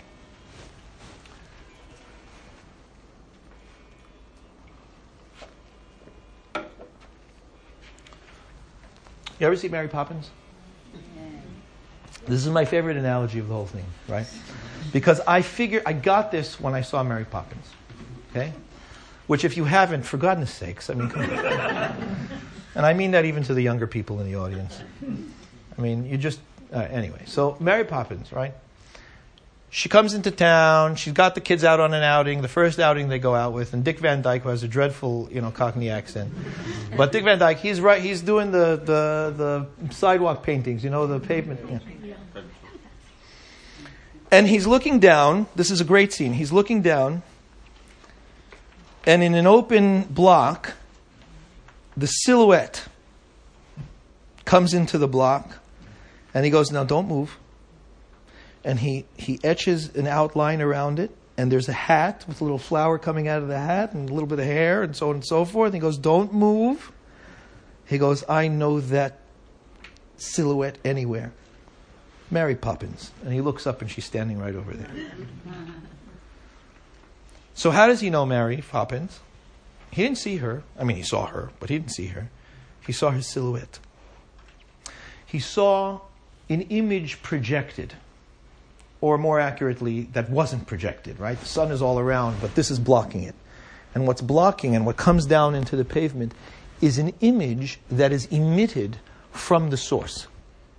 You ever see Mary Poppins? This is my favorite analogy of the whole thing, right? Because I got this when I saw Mary Poppins. Okay? Which if you haven't, for goodness sakes, I mean, come on. And I mean that even to the younger people in the audience. I mean, you just... anyway, so Mary Poppins, right? She comes into town. She's got the kids out on an outing. The first outing they go out with, and Dick Van Dyke, who has a dreadful, Cockney accent. But Dick Van Dyke, he's right. He's doing the sidewalk paintings, the pavement. Yeah. And he's looking down. This is a great scene. He's looking down, and in an open block, the silhouette comes into the block, and he goes, "Now don't move." And he etches an outline around it, and there's a hat with a little flower coming out of the hat, and a little bit of hair, and so on and so forth. And he goes, "Don't move." He goes, "I know that silhouette anywhere. Mary Poppins." And he looks up, and she's standing right over there. So how does he know Mary Poppins? He didn't see her. I mean, he saw her, but he didn't see her. He saw her silhouette. He saw an image projected. Or more accurately, that wasn't projected, right? The sun is all around, but this is blocking it. And what's blocking and what comes down into the pavement is an image that is emitted from the source.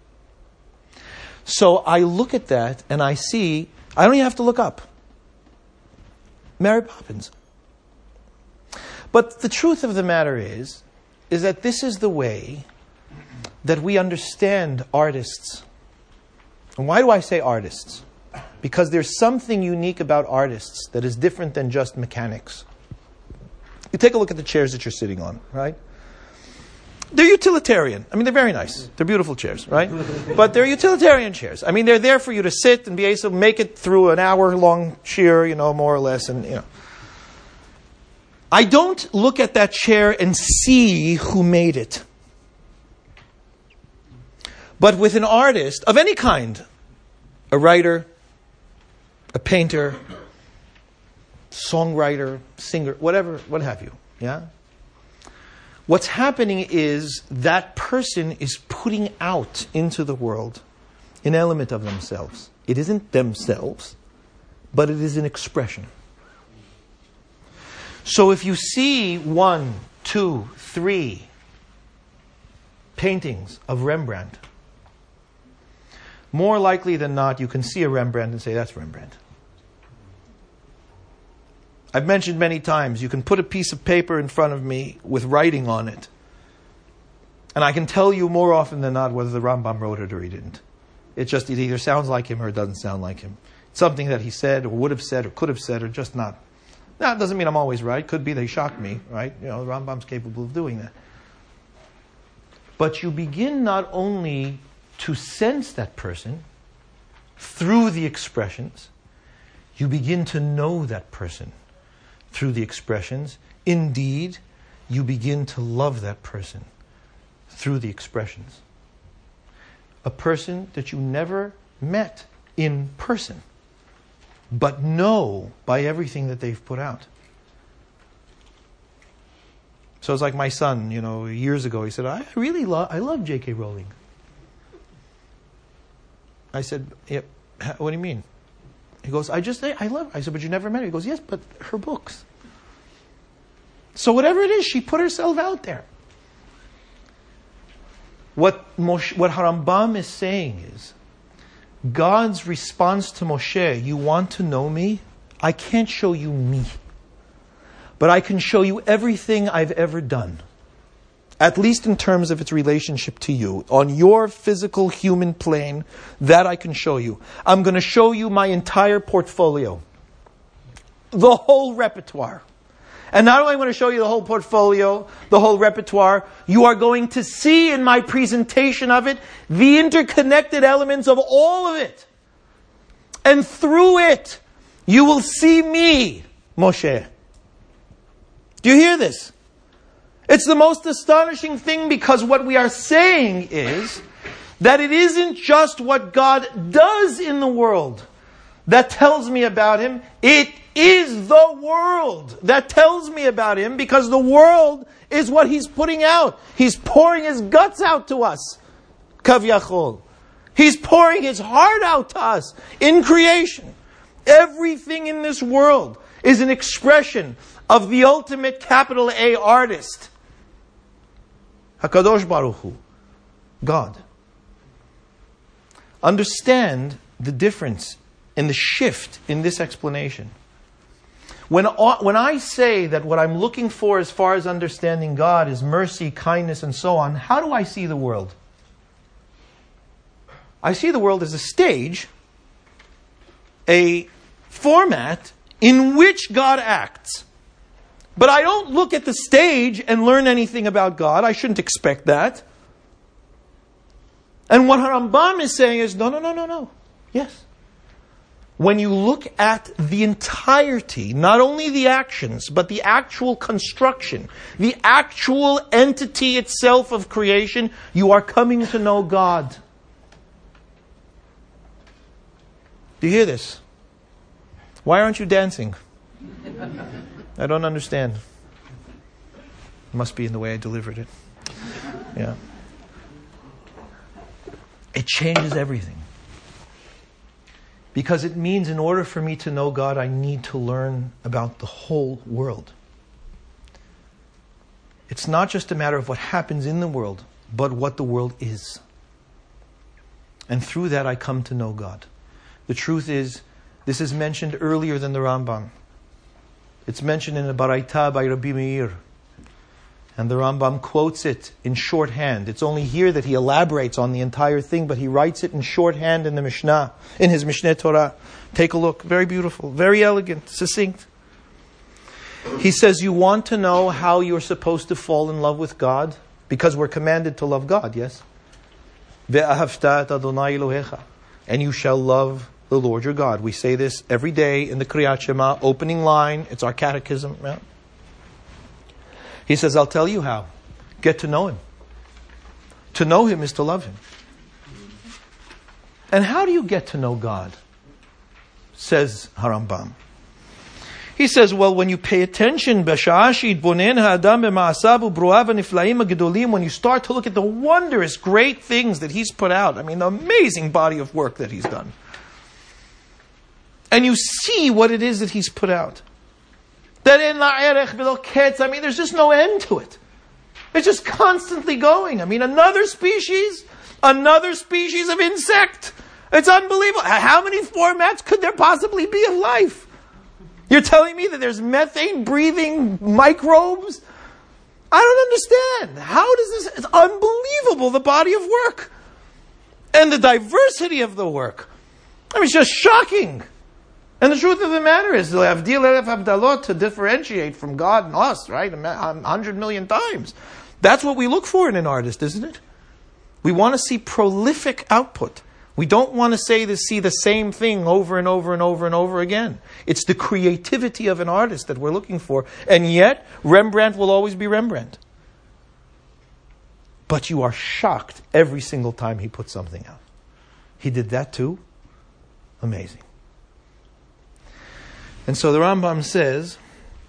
So I look at that and I see, I don't even have to look up. Mary Poppins. But the truth of the matter is that this is the way that we understand artists. And why do I say artists? Because there's something unique about artists that is different than just mechanics. You take a look at the chairs that you're sitting on, right? They're utilitarian. I mean, they're very nice. They're beautiful chairs, right? But they're utilitarian chairs. I mean, they're there for you to sit and be able to make it through an hour-long cheer, more or less. And I don't look at that chair and see who made it. But with an artist of any kind, a writer, a painter, songwriter, singer, whatever, what have you, yeah? What's happening is that person is putting out into the world an element of themselves. It isn't themselves, but it is an expression. So if you see 1, 2, 3 paintings of Rembrandt, more likely than not, you can see a Rembrandt and say, that's Rembrandt. I've mentioned many times, you can put a piece of paper in front of me with writing on it, and I can tell you more often than not whether the Rambam wrote it or he didn't. It either sounds like him or it doesn't sound like him. It's something that he said or would have said or could have said or just not. Now, it doesn't mean I'm always right. Could be they shocked me, right? The Rambam's capable of doing that. But you begin not only to sense that person through the expressions, you begin to know that person through the expressions. Indeed, you begin to love that person through the expressions. A person that you never met in person, but know by everything that they've put out. So it's like my son, years ago, he said, I love J.K. Rowling. I said, "Yep. What do you mean?" He goes, I love her. I said, "But you never met her." He goes, "Yes, but her books." So whatever it is, she put herself out there. What Harambam is saying is, God's response to Moshe, you want to know me? I can't show you me. But I can show you everything I've ever done. At least in terms of its relationship to you. On your physical human plane, that I can show you. I'm going to show you my entire portfolio. The whole repertoire. And not only am I going to show you the whole portfolio, the whole repertoire, you are going to see in my presentation of it the interconnected elements of all of it. And through it, you will see me, Moshe. Do you hear this? It's the most astonishing thing, because what we are saying is that it isn't just what God does in the world that tells me about Him. It is the world that tells me about Him, because the world is what He's putting out. He's pouring His guts out to us. Kavyachol. He's pouring His heart out to us in creation. Everything in this world is an expression of the ultimate capital A artist. HaKadosh Baruch Hu. God. Understand the difference in the shift in this explanation. When I say that what I'm looking for as far as understanding God is mercy, kindness, and so on, how do I see the world? I see the world as a stage, a format in which God acts. But I don't look at the stage and learn anything about God. I shouldn't expect that. And what Rambam is saying is, no. Yes. When you look at the entirety, not only the actions, but the actual construction, the actual entity itself of creation, you are coming to know God. Do you hear this? Why aren't you dancing? I don't understand. It must be in the way I delivered it. Yeah. It changes everything. Because it means in order for me to know God, I need to learn about the whole world. It's not just a matter of what happens in the world, but what the world is. And through that I come to know God. The truth is, this is mentioned earlier than the Rambam. It's mentioned in the Baraita by Rabbi Meir. And the Rambam quotes it in shorthand. It's only here that he elaborates on the entire thing, but he writes it in shorthand in the Mishnah, in his Mishneh Torah. Take a look. Very beautiful, very elegant, succinct. He says, you want to know how you're supposed to fall in love with God? Because we're commanded to love God, yes? Ve'ahavta et Adonai Elohecha. And you shall love the Lord your God. We say this every day in the Kriyat Shema, opening line. It's our catechism. Yeah? He says, I'll tell you how. Get to know Him. To know Him is to love Him. And how do you get to know God? Says Harambam. He says, well, when you pay attention, when you start to look at the wondrous, great things that He's put out, I mean, the amazing body of work that He's done. And you see what it is that He's put out. I mean, there's just no end to it. It's just constantly going. I mean, another species of insect. It's unbelievable. How many formats could there possibly be of life? You're telling me that there's methane-breathing microbes? I don't understand. How does this... It's unbelievable, the body of work. And the diversity of the work. I mean, it's just shocking. And the truth of the matter is, to differentiate from God and us, right? 100 million times. That's what we look for in an artist, isn't it? We want to see prolific output. We don't want to see the same thing over and over and over and over again. It's the creativity of an artist that we're looking for. And yet, Rembrandt will always be Rembrandt. But you are shocked every single time he puts something out. He did that too. Amazing. And so the Rambam says,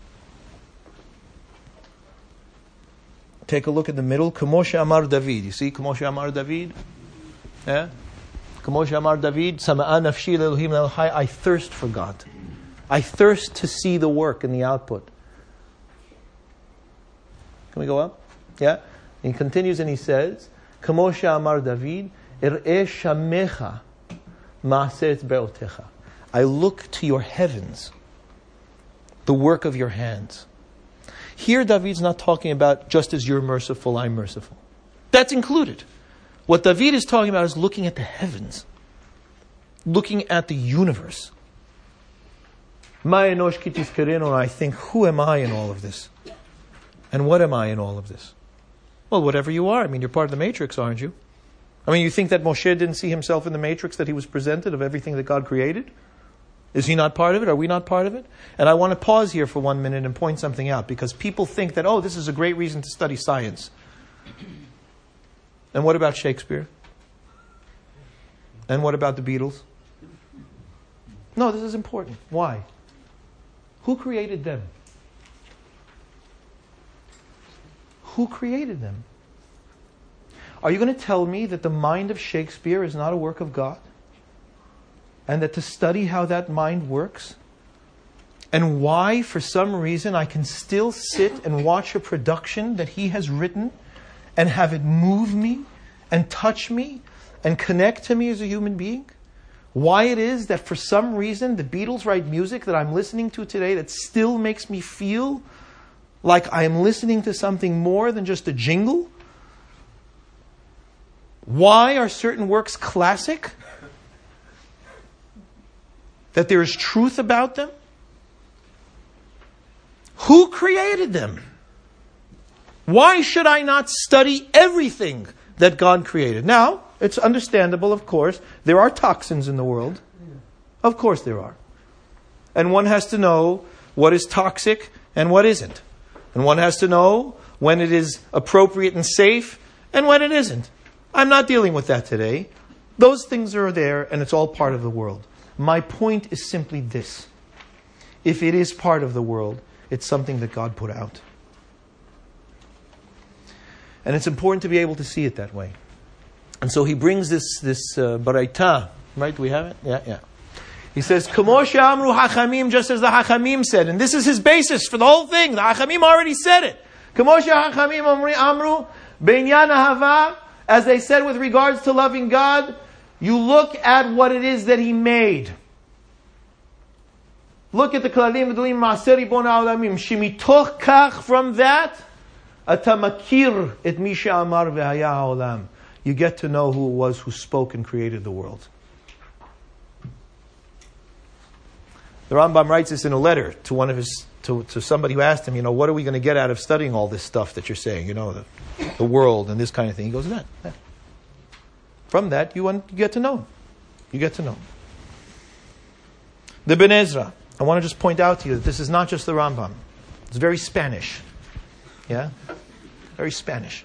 take a look at the middle, K'moshe Amar David. You see K'moshe Amar David? Yeah? K'moshe Amar David, Sama'a nafshi l'Elohim l'Elchai, I thirst for God. I thirst to see the work and the output. Can we go up? Yeah? He continues and he says, K'moshe Amar David, Ir'eh shamecha ma'aseh be'otecha. I look to your heavens, the work of your hands. Here David's not talking about just as you're merciful, I'm merciful. That's included. What David is talking about is looking at the heavens. Looking at the universe. Ma enosh ki tizkerenu, I think, who am I in all of this? And what am I in all of this? Well, whatever you are. I mean, you're part of the matrix, aren't you? I mean, you think that Moshe didn't see himself in the matrix that he was presented of everything that God created? Is he not part of it? Are we not part of it? And I want to pause here for 1 minute and point something out, because people think that, oh, this is a great reason to study science. And what about Shakespeare? And what about the Beatles? No, this is important. Why? Who created them? Who created them? Are you going to tell me that the mind of Shakespeare is not a work of God? And that to study how that mind works? And why, for some reason, I can still sit and watch a production that he has written and have it move me and touch me and connect to me as a human being? Why it is that for some reason the Beatles write music that I'm listening to today that still makes me feel like I am listening to something more than just a jingle? Why are certain works classic? That there is truth about them? Who created them? Why should I not study everything that God created? Now, it's understandable, of course. There are toxins in the world. Of course there are. And one has to know what is toxic and what isn't. And one has to know when it is appropriate and safe and when it isn't. I'm not dealing with that today. Those things are there and it's all part of the world. My point is simply this. If it is part of the world, it's something that God put out. And it's important to be able to see it that way. And so he brings this baraita, right? Do we have it? Yeah. He says, Kamo she'amru hachamim, just as the hachamim said. And this is his basis for the whole thing. The hachamim already said it. Kamo she'hachamim amru, beinyan ahava, as they said with regards to loving God, you look at what it is that he made. Look at the klalim v'dalim ma'aser ribon ha'olamim. Shemitoch kach, from that, ata makir et mi she'amar v'haya ha'olam. You get to know who it was who spoke and created the world. The Rambam writes this in a letter to one of his to somebody who asked him, what are we going to get out of studying all this stuff that you're saying, the world and this kind of thing. He goes, that. From that, you get to know. You get to know. The Ben Ezra. I want to just point out to you that this is not just the Rambam. It's very Spanish. Yeah? Very Spanish.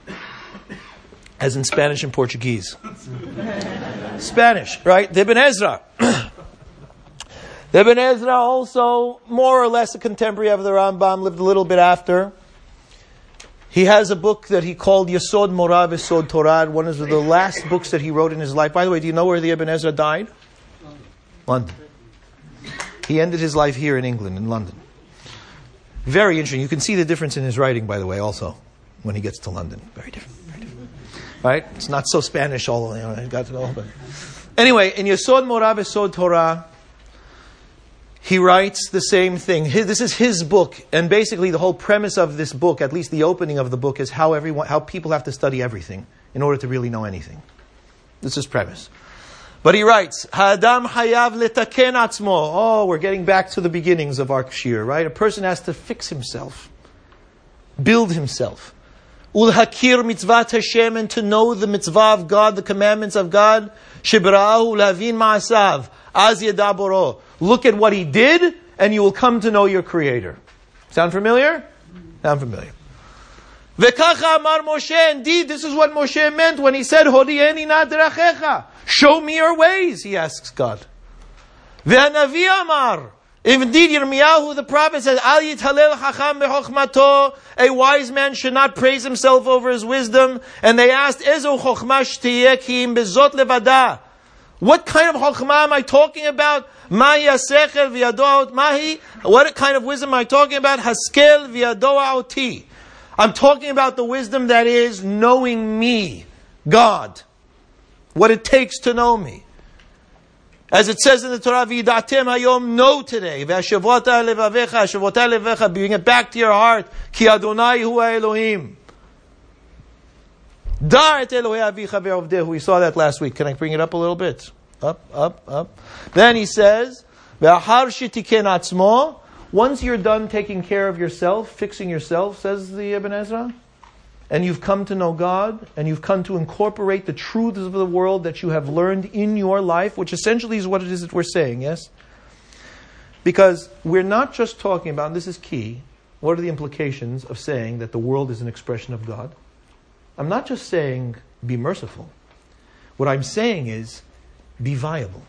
As in Spanish and Portuguese. Spanish, right? The Ben Ezra. The Ben Ezra also, more or less a contemporary of the Rambam, lived a little bit after. He has a book that he called Yesod Morah V'Sod Torah, one of the last books that he wrote in his life. By the way, do you know where the Ibn Ezra died? London. He ended his life here in England, in London. Very interesting. You can see the difference in his writing, by the way, also, when he gets to London. Very different. Very different. Right? It's not so Spanish, all got to know. But anyway, in Yesod Morah V'Sod Torah, he writes the same thing. This is his book, and basically the whole premise of this book, at least the opening of the book, is how people have to study everything in order to really know anything. This is premise. But he writes, Ha'adam hayav letaken atzmo. Oh, we're getting back to the beginnings of our shir, right? A person has to fix himself, build himself. Ulhakir mitzvat Hashem, and to know the mitzvah of God, the commandments of God. Shibra'ahu lavin ma'asav. Az yedaboro. Look at what he did, and you will come to know your Creator. Sound familiar? Sound familiar. V'kacha amar Moshe. Indeed, this is what Moshe meant when he said, Hodieni na derachecha. Show me your ways, he asks God. V'hanavi amar. Indeed, Yirmiyahu, the prophet, says, Al yithalel chacham bechokhmato. A wise man should not praise himself over his wisdom. And they asked, Ezo chokhmah shtiyeh ki im bezot levada. What kind of chokhmah am I talking about? Mahi hasechel v'yadoa mahi. What kind of wisdom am I talking about? Haskel v'yadoa oti. I'm talking about the wisdom that is knowing me, God. What it takes to know me. As it says in the Torah, v'yidatem hayom, know today. V'ashavota levavecha, ashavota levavecha, bring it back to your heart. Ki Adonai hu Elohim. Da et Elohei avicha ve'ovdehu. We saw that last week. Can I bring it up a little bit? Up. Then he says, Ve'achar shetiken atzmo, once you're done taking care of yourself, fixing yourself, says the Ibn Ezra, and you've come to know God, and you've come to incorporate the truths of the world that you have learned in your life, which essentially is what it is that we're saying, yes? Because we're not just talking about, and this is key, what are the implications of saying that the world is an expression of God? I'm not just saying be merciful. What I'm saying is be viable.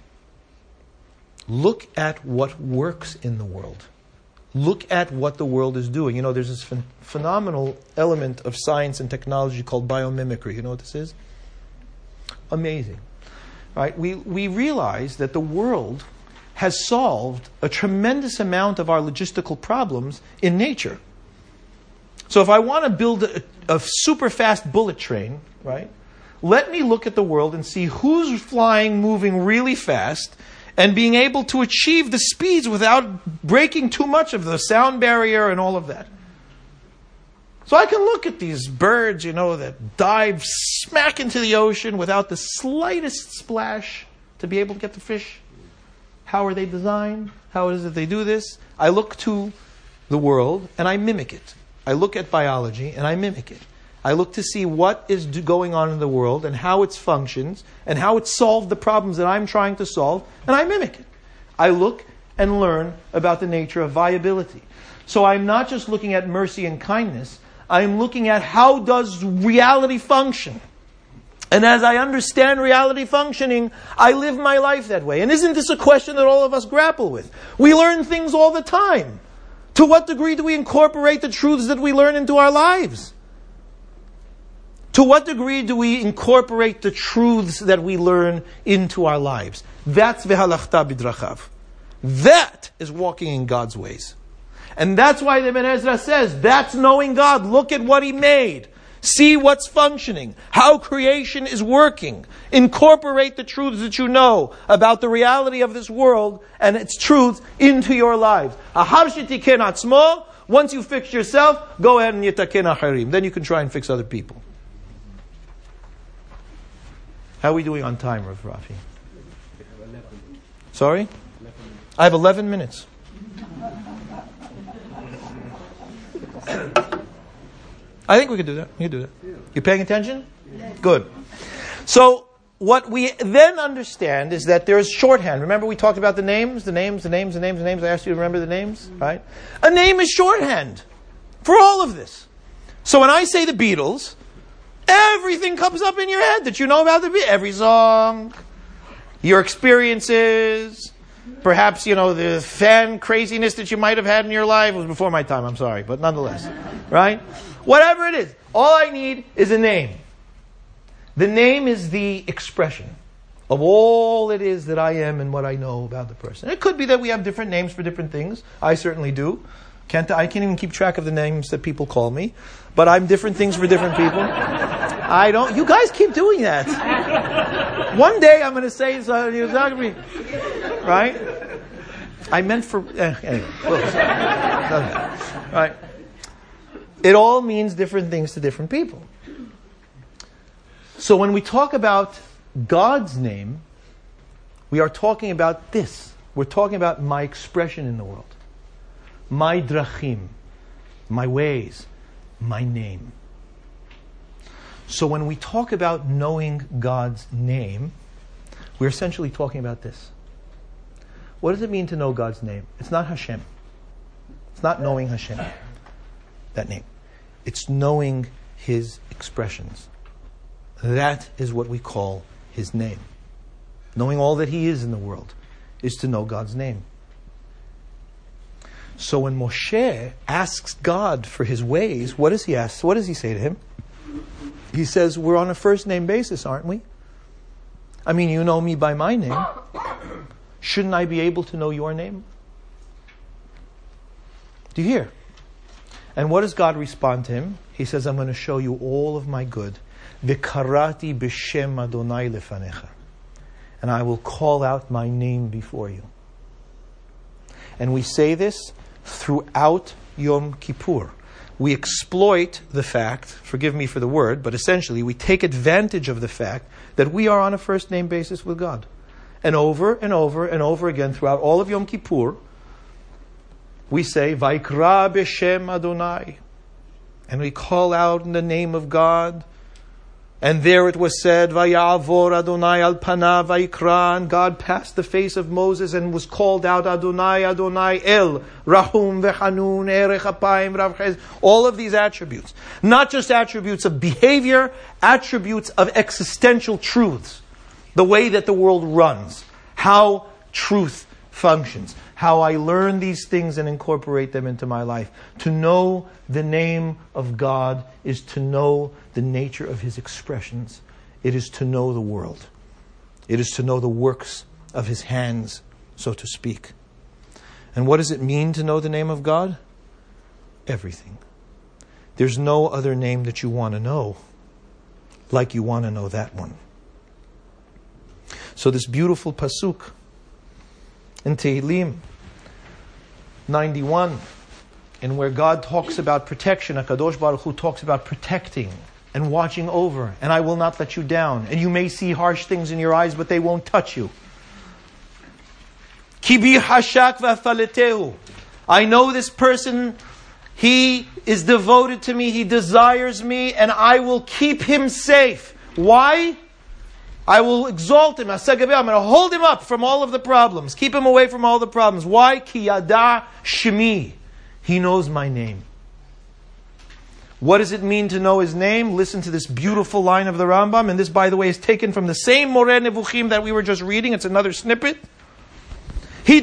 Look at what works in the world. Look at what the world is doing. You know, there's this phenomenal element of science and technology called biomimicry. You know what this is? Amazing. Right? We realize that the world has solved a tremendous amount of our logistical problems in nature. So if I want to build a super fast bullet train, right? Let me look at the world and see who's flying, moving really fast, and being able to achieve the speeds without breaking too much of the sound barrier and all of that. So I can look at these birds, you know, that dive smack into the ocean without the slightest splash to be able to get the fish. How are they designed? How is it they do this? I look to the world and I mimic it. I look at biology and I mimic it. I look to see what is going on in the world and how it functions and how it solved the problems that I'm trying to solve, and I mimic it. I look and learn about the nature of viability. So I'm not just looking at mercy and kindness, I'm looking at how does reality function. And as I understand reality functioning, I live my life that way. And isn't this a question that all of us grapple with? We learn things all the time. To what degree do we incorporate the truths that we learn into our lives? To what degree do we incorporate the truths that we learn into our lives? That's v'halachta bidrachav. That is walking in God's ways. And that's why the Ibn Ezra says, that's knowing God. Look at what He made. See what's functioning. How creation is working. Incorporate the truths that you know about the reality of this world and its truths into your lives. Ahar shetiken atzmo, once you fix yourself, go ahead and yitaken acharim. Then you can try and fix other people. How are we doing on time, Rav Rafi? Sorry? I have 11 minutes. I think we can do that. You can do that. You paying attention? Good. So, what we then understand is that there is shorthand. Remember we talked about the names. I asked you to remember the names, right? A name is shorthand for all of this. So when I say the Beatles, everything comes up in your head that you know about the Beatles. Every song, your experiences, perhaps, you know, the fan craziness that you might have had in your life. It was before my time, I'm sorry, but nonetheless, right? Whatever it is, all I need is a name. The name is the expression of all it is that I am and what I know about the person. It could be that we have different names for different things. I certainly do. I can't even keep track of the names that people call me, but I'm different things for different people. I don't. You guys keep doing that. One day I'm going to say something, right? I meant for anyway. Right? It all means different things to different people. So when we talk about God's name, we are talking about this. We're talking about my expression in the world. My drachim, my ways, my name. So when we talk about knowing God's name, we're essentially talking about this. What does it mean to know God's name? It's not Hashem. It's not knowing Hashem, that name. It's knowing His expressions. That is what we call His name. Knowing all that He is in the world is to know God's name. So when Moshe asks God for His ways, what does he ask? What does he say to Him? He says, we're on a first name basis, aren't we? I mean, you know me by my name. Shouldn't I be able to know your name? Do you hear? And what does God respond to him? He says, I'm going to show you all of my good. V'karati b'shem Adonai lefanecha. And I will call out my name before you. And we say this throughout Yom Kippur. We exploit the fact, forgive me for the word, but essentially we take advantage of the fact that we are on a first name basis with God. and over and over and over again throughout all of Yom Kippur, we say, Vaikra b'Shem Adonai. And we call out in the name of God. And there it was said, Vayavor Adonai al panav Vaikra. And God passed the face of Moses and was called out, Adonai, Adonai, El, Rahum v'Hanun, Erech Apayim, Rav Ches. All of these attributes. Not just attributes of behavior, attributes of existential truths. The way that the world runs. How truth functions. How I learn these things and incorporate them into my life. To know the name of God is to know the nature of His expressions. It is to know the world. It is to know the works of His hands, so to speak. And what does it mean to know the name of God? Everything. There's no other name that you want to know like you want to know that one. So this beautiful pasuk in Tehillim 91, and where God talks about protection, HaKadosh Baruch Hu talks about protecting and watching over, and I will not let you down. And you may see harsh things in your eyes, but they won't touch you. Kibi hashak v'afaletehu. I know this person, he is devoted to me, he desires me, and I will keep him safe. Why? I will exalt him. I'm going to hold him up from all of the problems. Keep him away from all the problems. Why? Ki yada shemi. He knows my name. What does it mean to know His name? Listen to this beautiful line of the Rambam. And this, by the way, is taken from the same Moreh Nevuchim that we were just reading. It's another snippet. He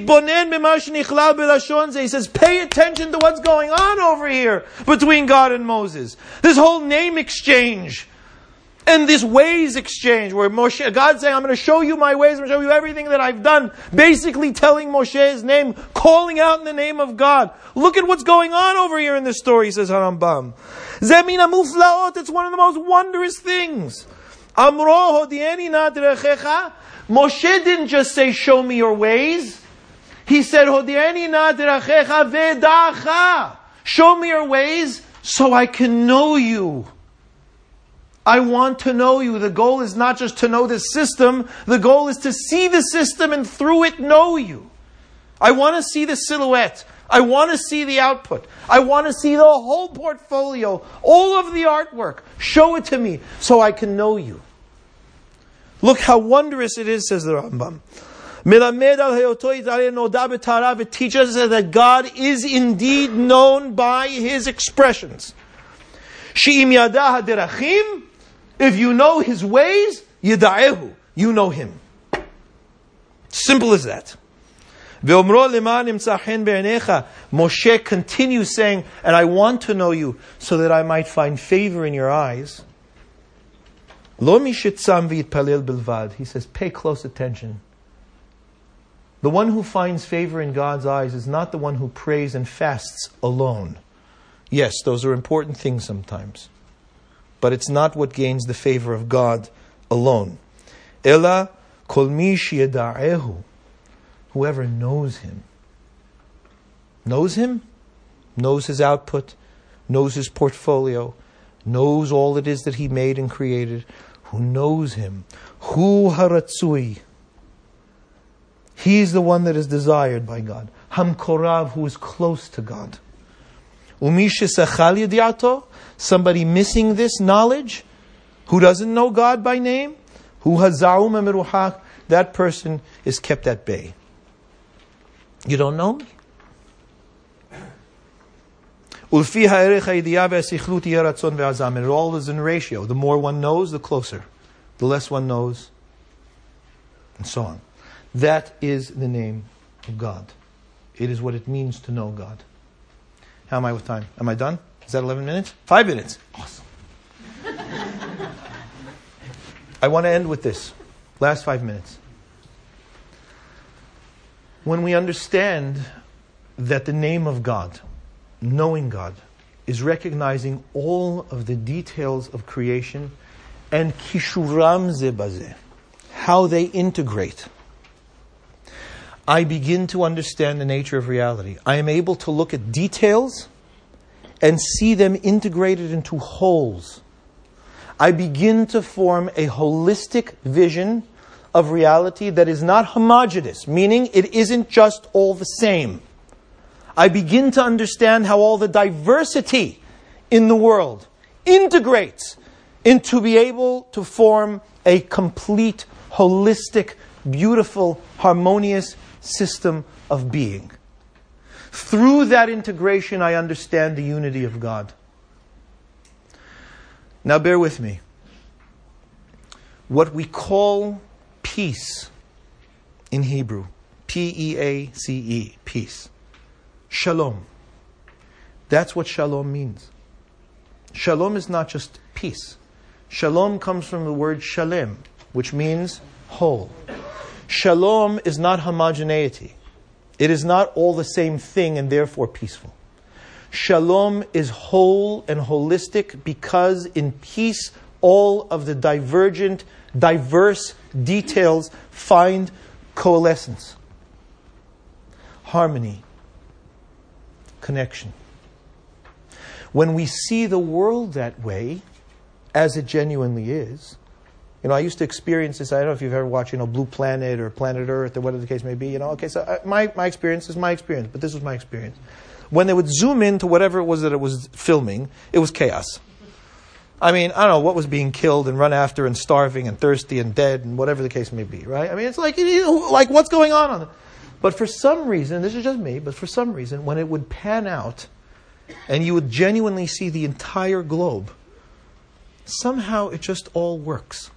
says, pay attention to what's going on over here between God and Moses. This whole name exchange. And this ways exchange, where Moshe, God's saying, I'm going to show you my ways, I'm going to show you everything that I've done. Basically telling Moshe His name, calling out in the name of God. Look at what's going on over here in this story, says Harambam. Zemina muflaot, it's one of the most wondrous things. Amro hodieni na derechecha. Moshe didn't just say, show me your ways. He said, hodieni na derechecha vedacha. Show me your ways so I can know you. I want to know you. The goal is not just to know the system. The goal is to see the system and through it know you. I want to see the silhouette. I want to see the output. I want to see the whole portfolio, all of the artwork. Show it to me so I can know you. Look how wondrous it is, says the Rambam. It teaches us that God is indeed known by His expressions. If you know His ways, yida'ehu, you know Him. Simple as that. Moshe continues saying, and I want to know you so that I might find favor in your eyes. He says, pay close attention. The one who finds favor in God's eyes is not the one who prays and fasts alone. Yes, those are important things sometimes. But it's not what gains the favor of God alone. Ela kol mi sheyada'ehu. Whoever knows Him. Knows Him? Knows His output. Knows His portfolio. Knows all it is that He made and created. Who knows Him. Hu haratzui. He's the one that is desired by God. Hamkorav, who is close to God. Somebody missing this knowledge, who doesn't know God by name, that person is kept at bay. You don't know me? It all is in ratio. The more one knows, the closer. The less one knows, and so on. That is the name of God. It is what it means to know God. How am I with time? Am I done? Is that 11 minutes? 5 minutes. Awesome. I want to end with this. Last 5 minutes. When we understand that the name of God, knowing God, is recognizing all of the details of creation and kishuram ze bazeh, how they integrate, I begin to understand the nature of reality. I am able to look at details and see them integrated into wholes. I begin to form a holistic vision of reality that is not homogeneous, meaning it isn't just all the same. I begin to understand how all the diversity in the world integrates into be able to form a complete, holistic, beautiful, harmonious system of being. Through that integration, I understand the unity of God. Now bear with me. What we call peace in Hebrew, P-E-A-C-E, peace. Shalom. That's what shalom means. Shalom is not just peace. Shalom comes from the word shalem, which means whole. Shalom is not homogeneity. It is not all the same thing and therefore peaceful. Shalom is whole and holistic because in peace all of the diverse details find coalescence, harmony, connection. When we see the world that way, as it genuinely is, I used to experience this. I don't know if you've ever watched, Blue Planet or Planet Earth or whatever the case may be. Okay, so my experience is my experience, but this was my experience. When they would zoom into whatever it was that it was filming, it was chaos. I don't know what was being killed and run after and starving and thirsty and dead and whatever the case may be, right? It's like what's going on? But for some reason, this is just me, but for some reason, when it would pan out and you would genuinely see the entire globe, somehow it just all works.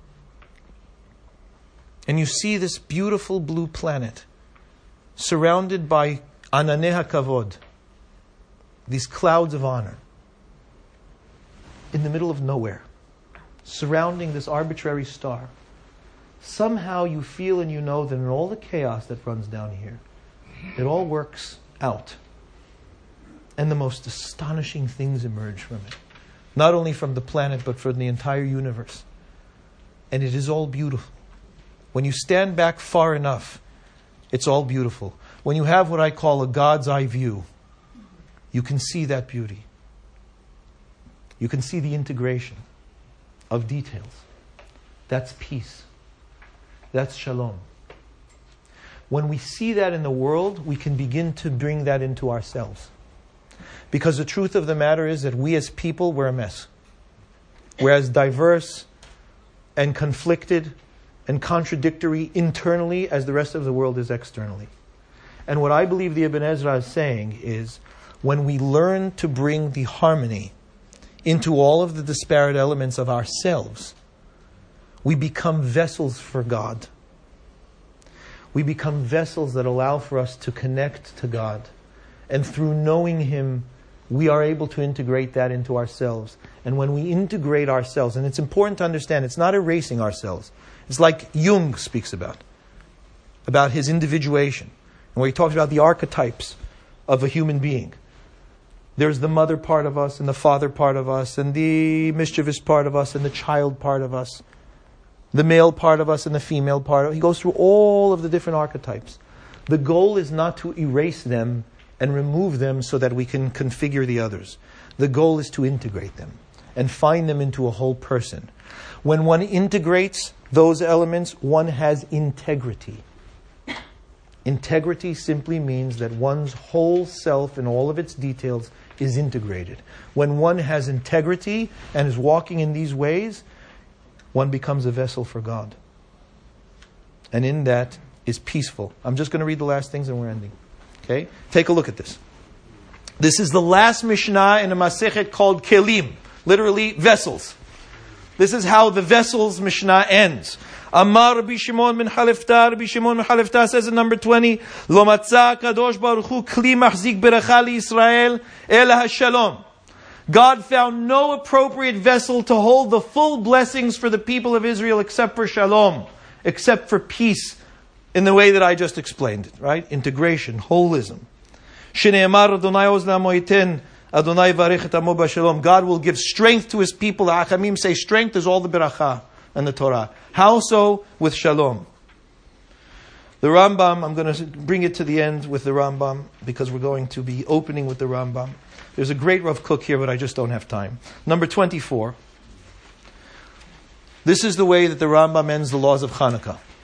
And you see this beautiful blue planet surrounded by Ananei HaKavod, these clouds of honor, in the middle of nowhere, surrounding this arbitrary star. Somehow you feel and you know that in all the chaos that runs down here, it all works out. And the most astonishing things emerge from it. Not only from the planet, but from the entire universe. And it is all beautiful. When you stand back far enough, it's all beautiful. When you have what I call a God's eye view, you can see that beauty. You can see the integration of details. That's peace. That's shalom. When we see that in the world, we can begin to bring that into ourselves. Because the truth of the matter is that we as people, we're a mess. We're as diverse and conflicted and contradictory internally as the rest of the world is externally. And what I believe the Ibn Ezra is saying is, when we learn to bring the harmony into all of the disparate elements of ourselves, we become vessels for God. We become vessels that allow for us to connect to God. And through knowing Him, we are able to integrate that into ourselves. And when we integrate ourselves, and it's important to understand, it's not erasing ourselves. It's like Jung speaks about his individuation. And where he talks about the archetypes of a human being. There's the mother part of us, and the father part of us, and the mischievous part of us, and the child part of us. The male part of us, and the female part of us. He goes through all of the different archetypes. The goal is not to erase them and remove them so that we can configure the others. The goal is to integrate them and find them into a whole person. When one integrates those elements, one has integrity. Integrity simply means that one's whole self in all of its details is integrated. When one has integrity and is walking in these ways, one becomes a vessel for God. And in that is peaceful. I'm just going to read the last things and we're ending. Okay? Take a look at this. This is the last Mishnah in a Masechet called Kelim. Literally, vessels. This is how the vessels Mishnah ends. Amar Rabbi Shimon ben Halefta. Rabbi Shimon ben Halefta says in number 20, Lo matzah kadosh baruch hu kli machzik beracha liYisrael ela hashalom. God found no appropriate vessel to hold the full blessings for the people of Israel except for shalom, except for peace, in the way that I just explained it, right? Integration, holism. Shneimar Adonai ozlam moiten, Adonai varech et amo b'shalom. God will give strength to His people. The Hachamim say strength is all the beracha and the Torah. How so? With shalom. The Rambam, I'm going to bring it to the end with the Rambam, because we're going to be opening with the Rambam. There's a great Rav Kook here, but I just don't have time. Number 24. This is the way that the Rambam ends the laws of Hanukkah.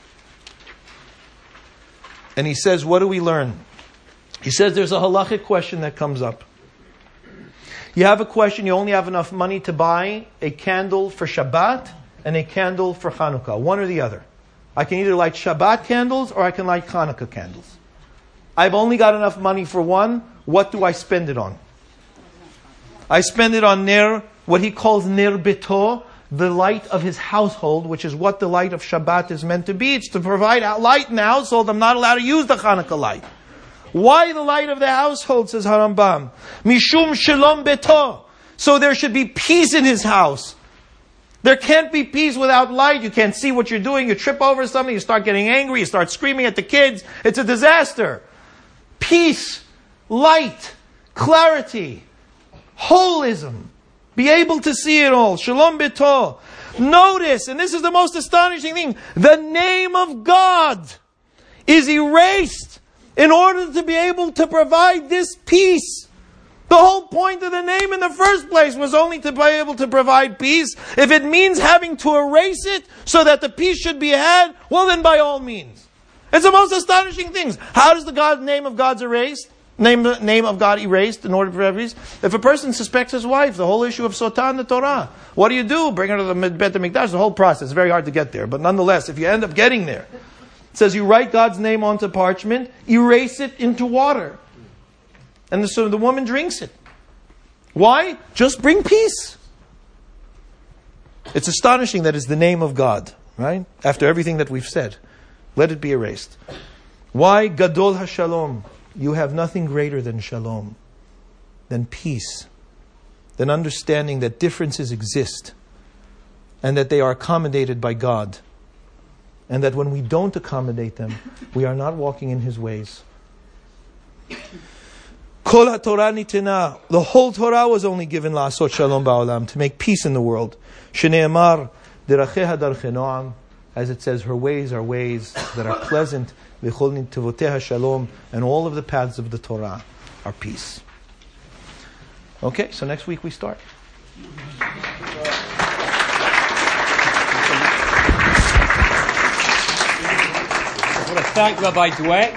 And he says, what do we learn? He says there's a halachic question that comes up. You have a question, you only have enough money to buy a candle for Shabbat and a candle for Hanukkah. One or the other. I can either light Shabbat candles or I can light Hanukkah candles. I've only got enough money for one. What do I spend it on? I spend it on Ner, what he calls Ner Beto, the light of his household, which is what the light of Shabbat is meant to be. It's to provide light in the household. I'm not allowed to use the Hanukkah light. Why the light of the household, says Harambam? Mishum Shalom Beto. So there should be peace in his house. There can't be peace without light. You can't see what you're doing. You trip over something, you start getting angry, you start screaming at the kids. It's a disaster. Peace, light, clarity, holism. Be able to see it all. Shalom Beto. Notice, and this is the most astonishing thing, the name of God is erased in order to be able to provide this peace. The whole point of the name in the first place was only to be able to provide peace. If it means having to erase it so that the peace should be had, well then by all means. It's the most astonishing things. How does the name of God's erased? Name of God erased in order for every reason? If a person suspects his wife, the whole issue of Sotah in the Torah, what do? Bring her to the Bet HaMikdash. The whole process. It's very hard to get there. But nonetheless, if you end up getting there, it says you write God's name onto parchment, erase it into water. And so the woman drinks it. Why? Just bring peace. It's astonishing that it's the name of God, right? After everything that we've said. Let it be erased. Why? Gadol HaShalom. You have nothing greater than shalom, than peace, than understanding that differences exist and that they are accommodated by God. And that when we don't accommodate them, we are not walking in His ways. Kol HaTorah nitena. The whole Torah was only given la'asot shalom ba'olam, to make peace in the world. Shneimar deracheha darchei noam. As it says, her ways are ways that are pleasant. V'chol nitavoteha shalom. And all of the paths of the Torah are peace. Okay, so next week we start. I want to thank Rabbi Dweck.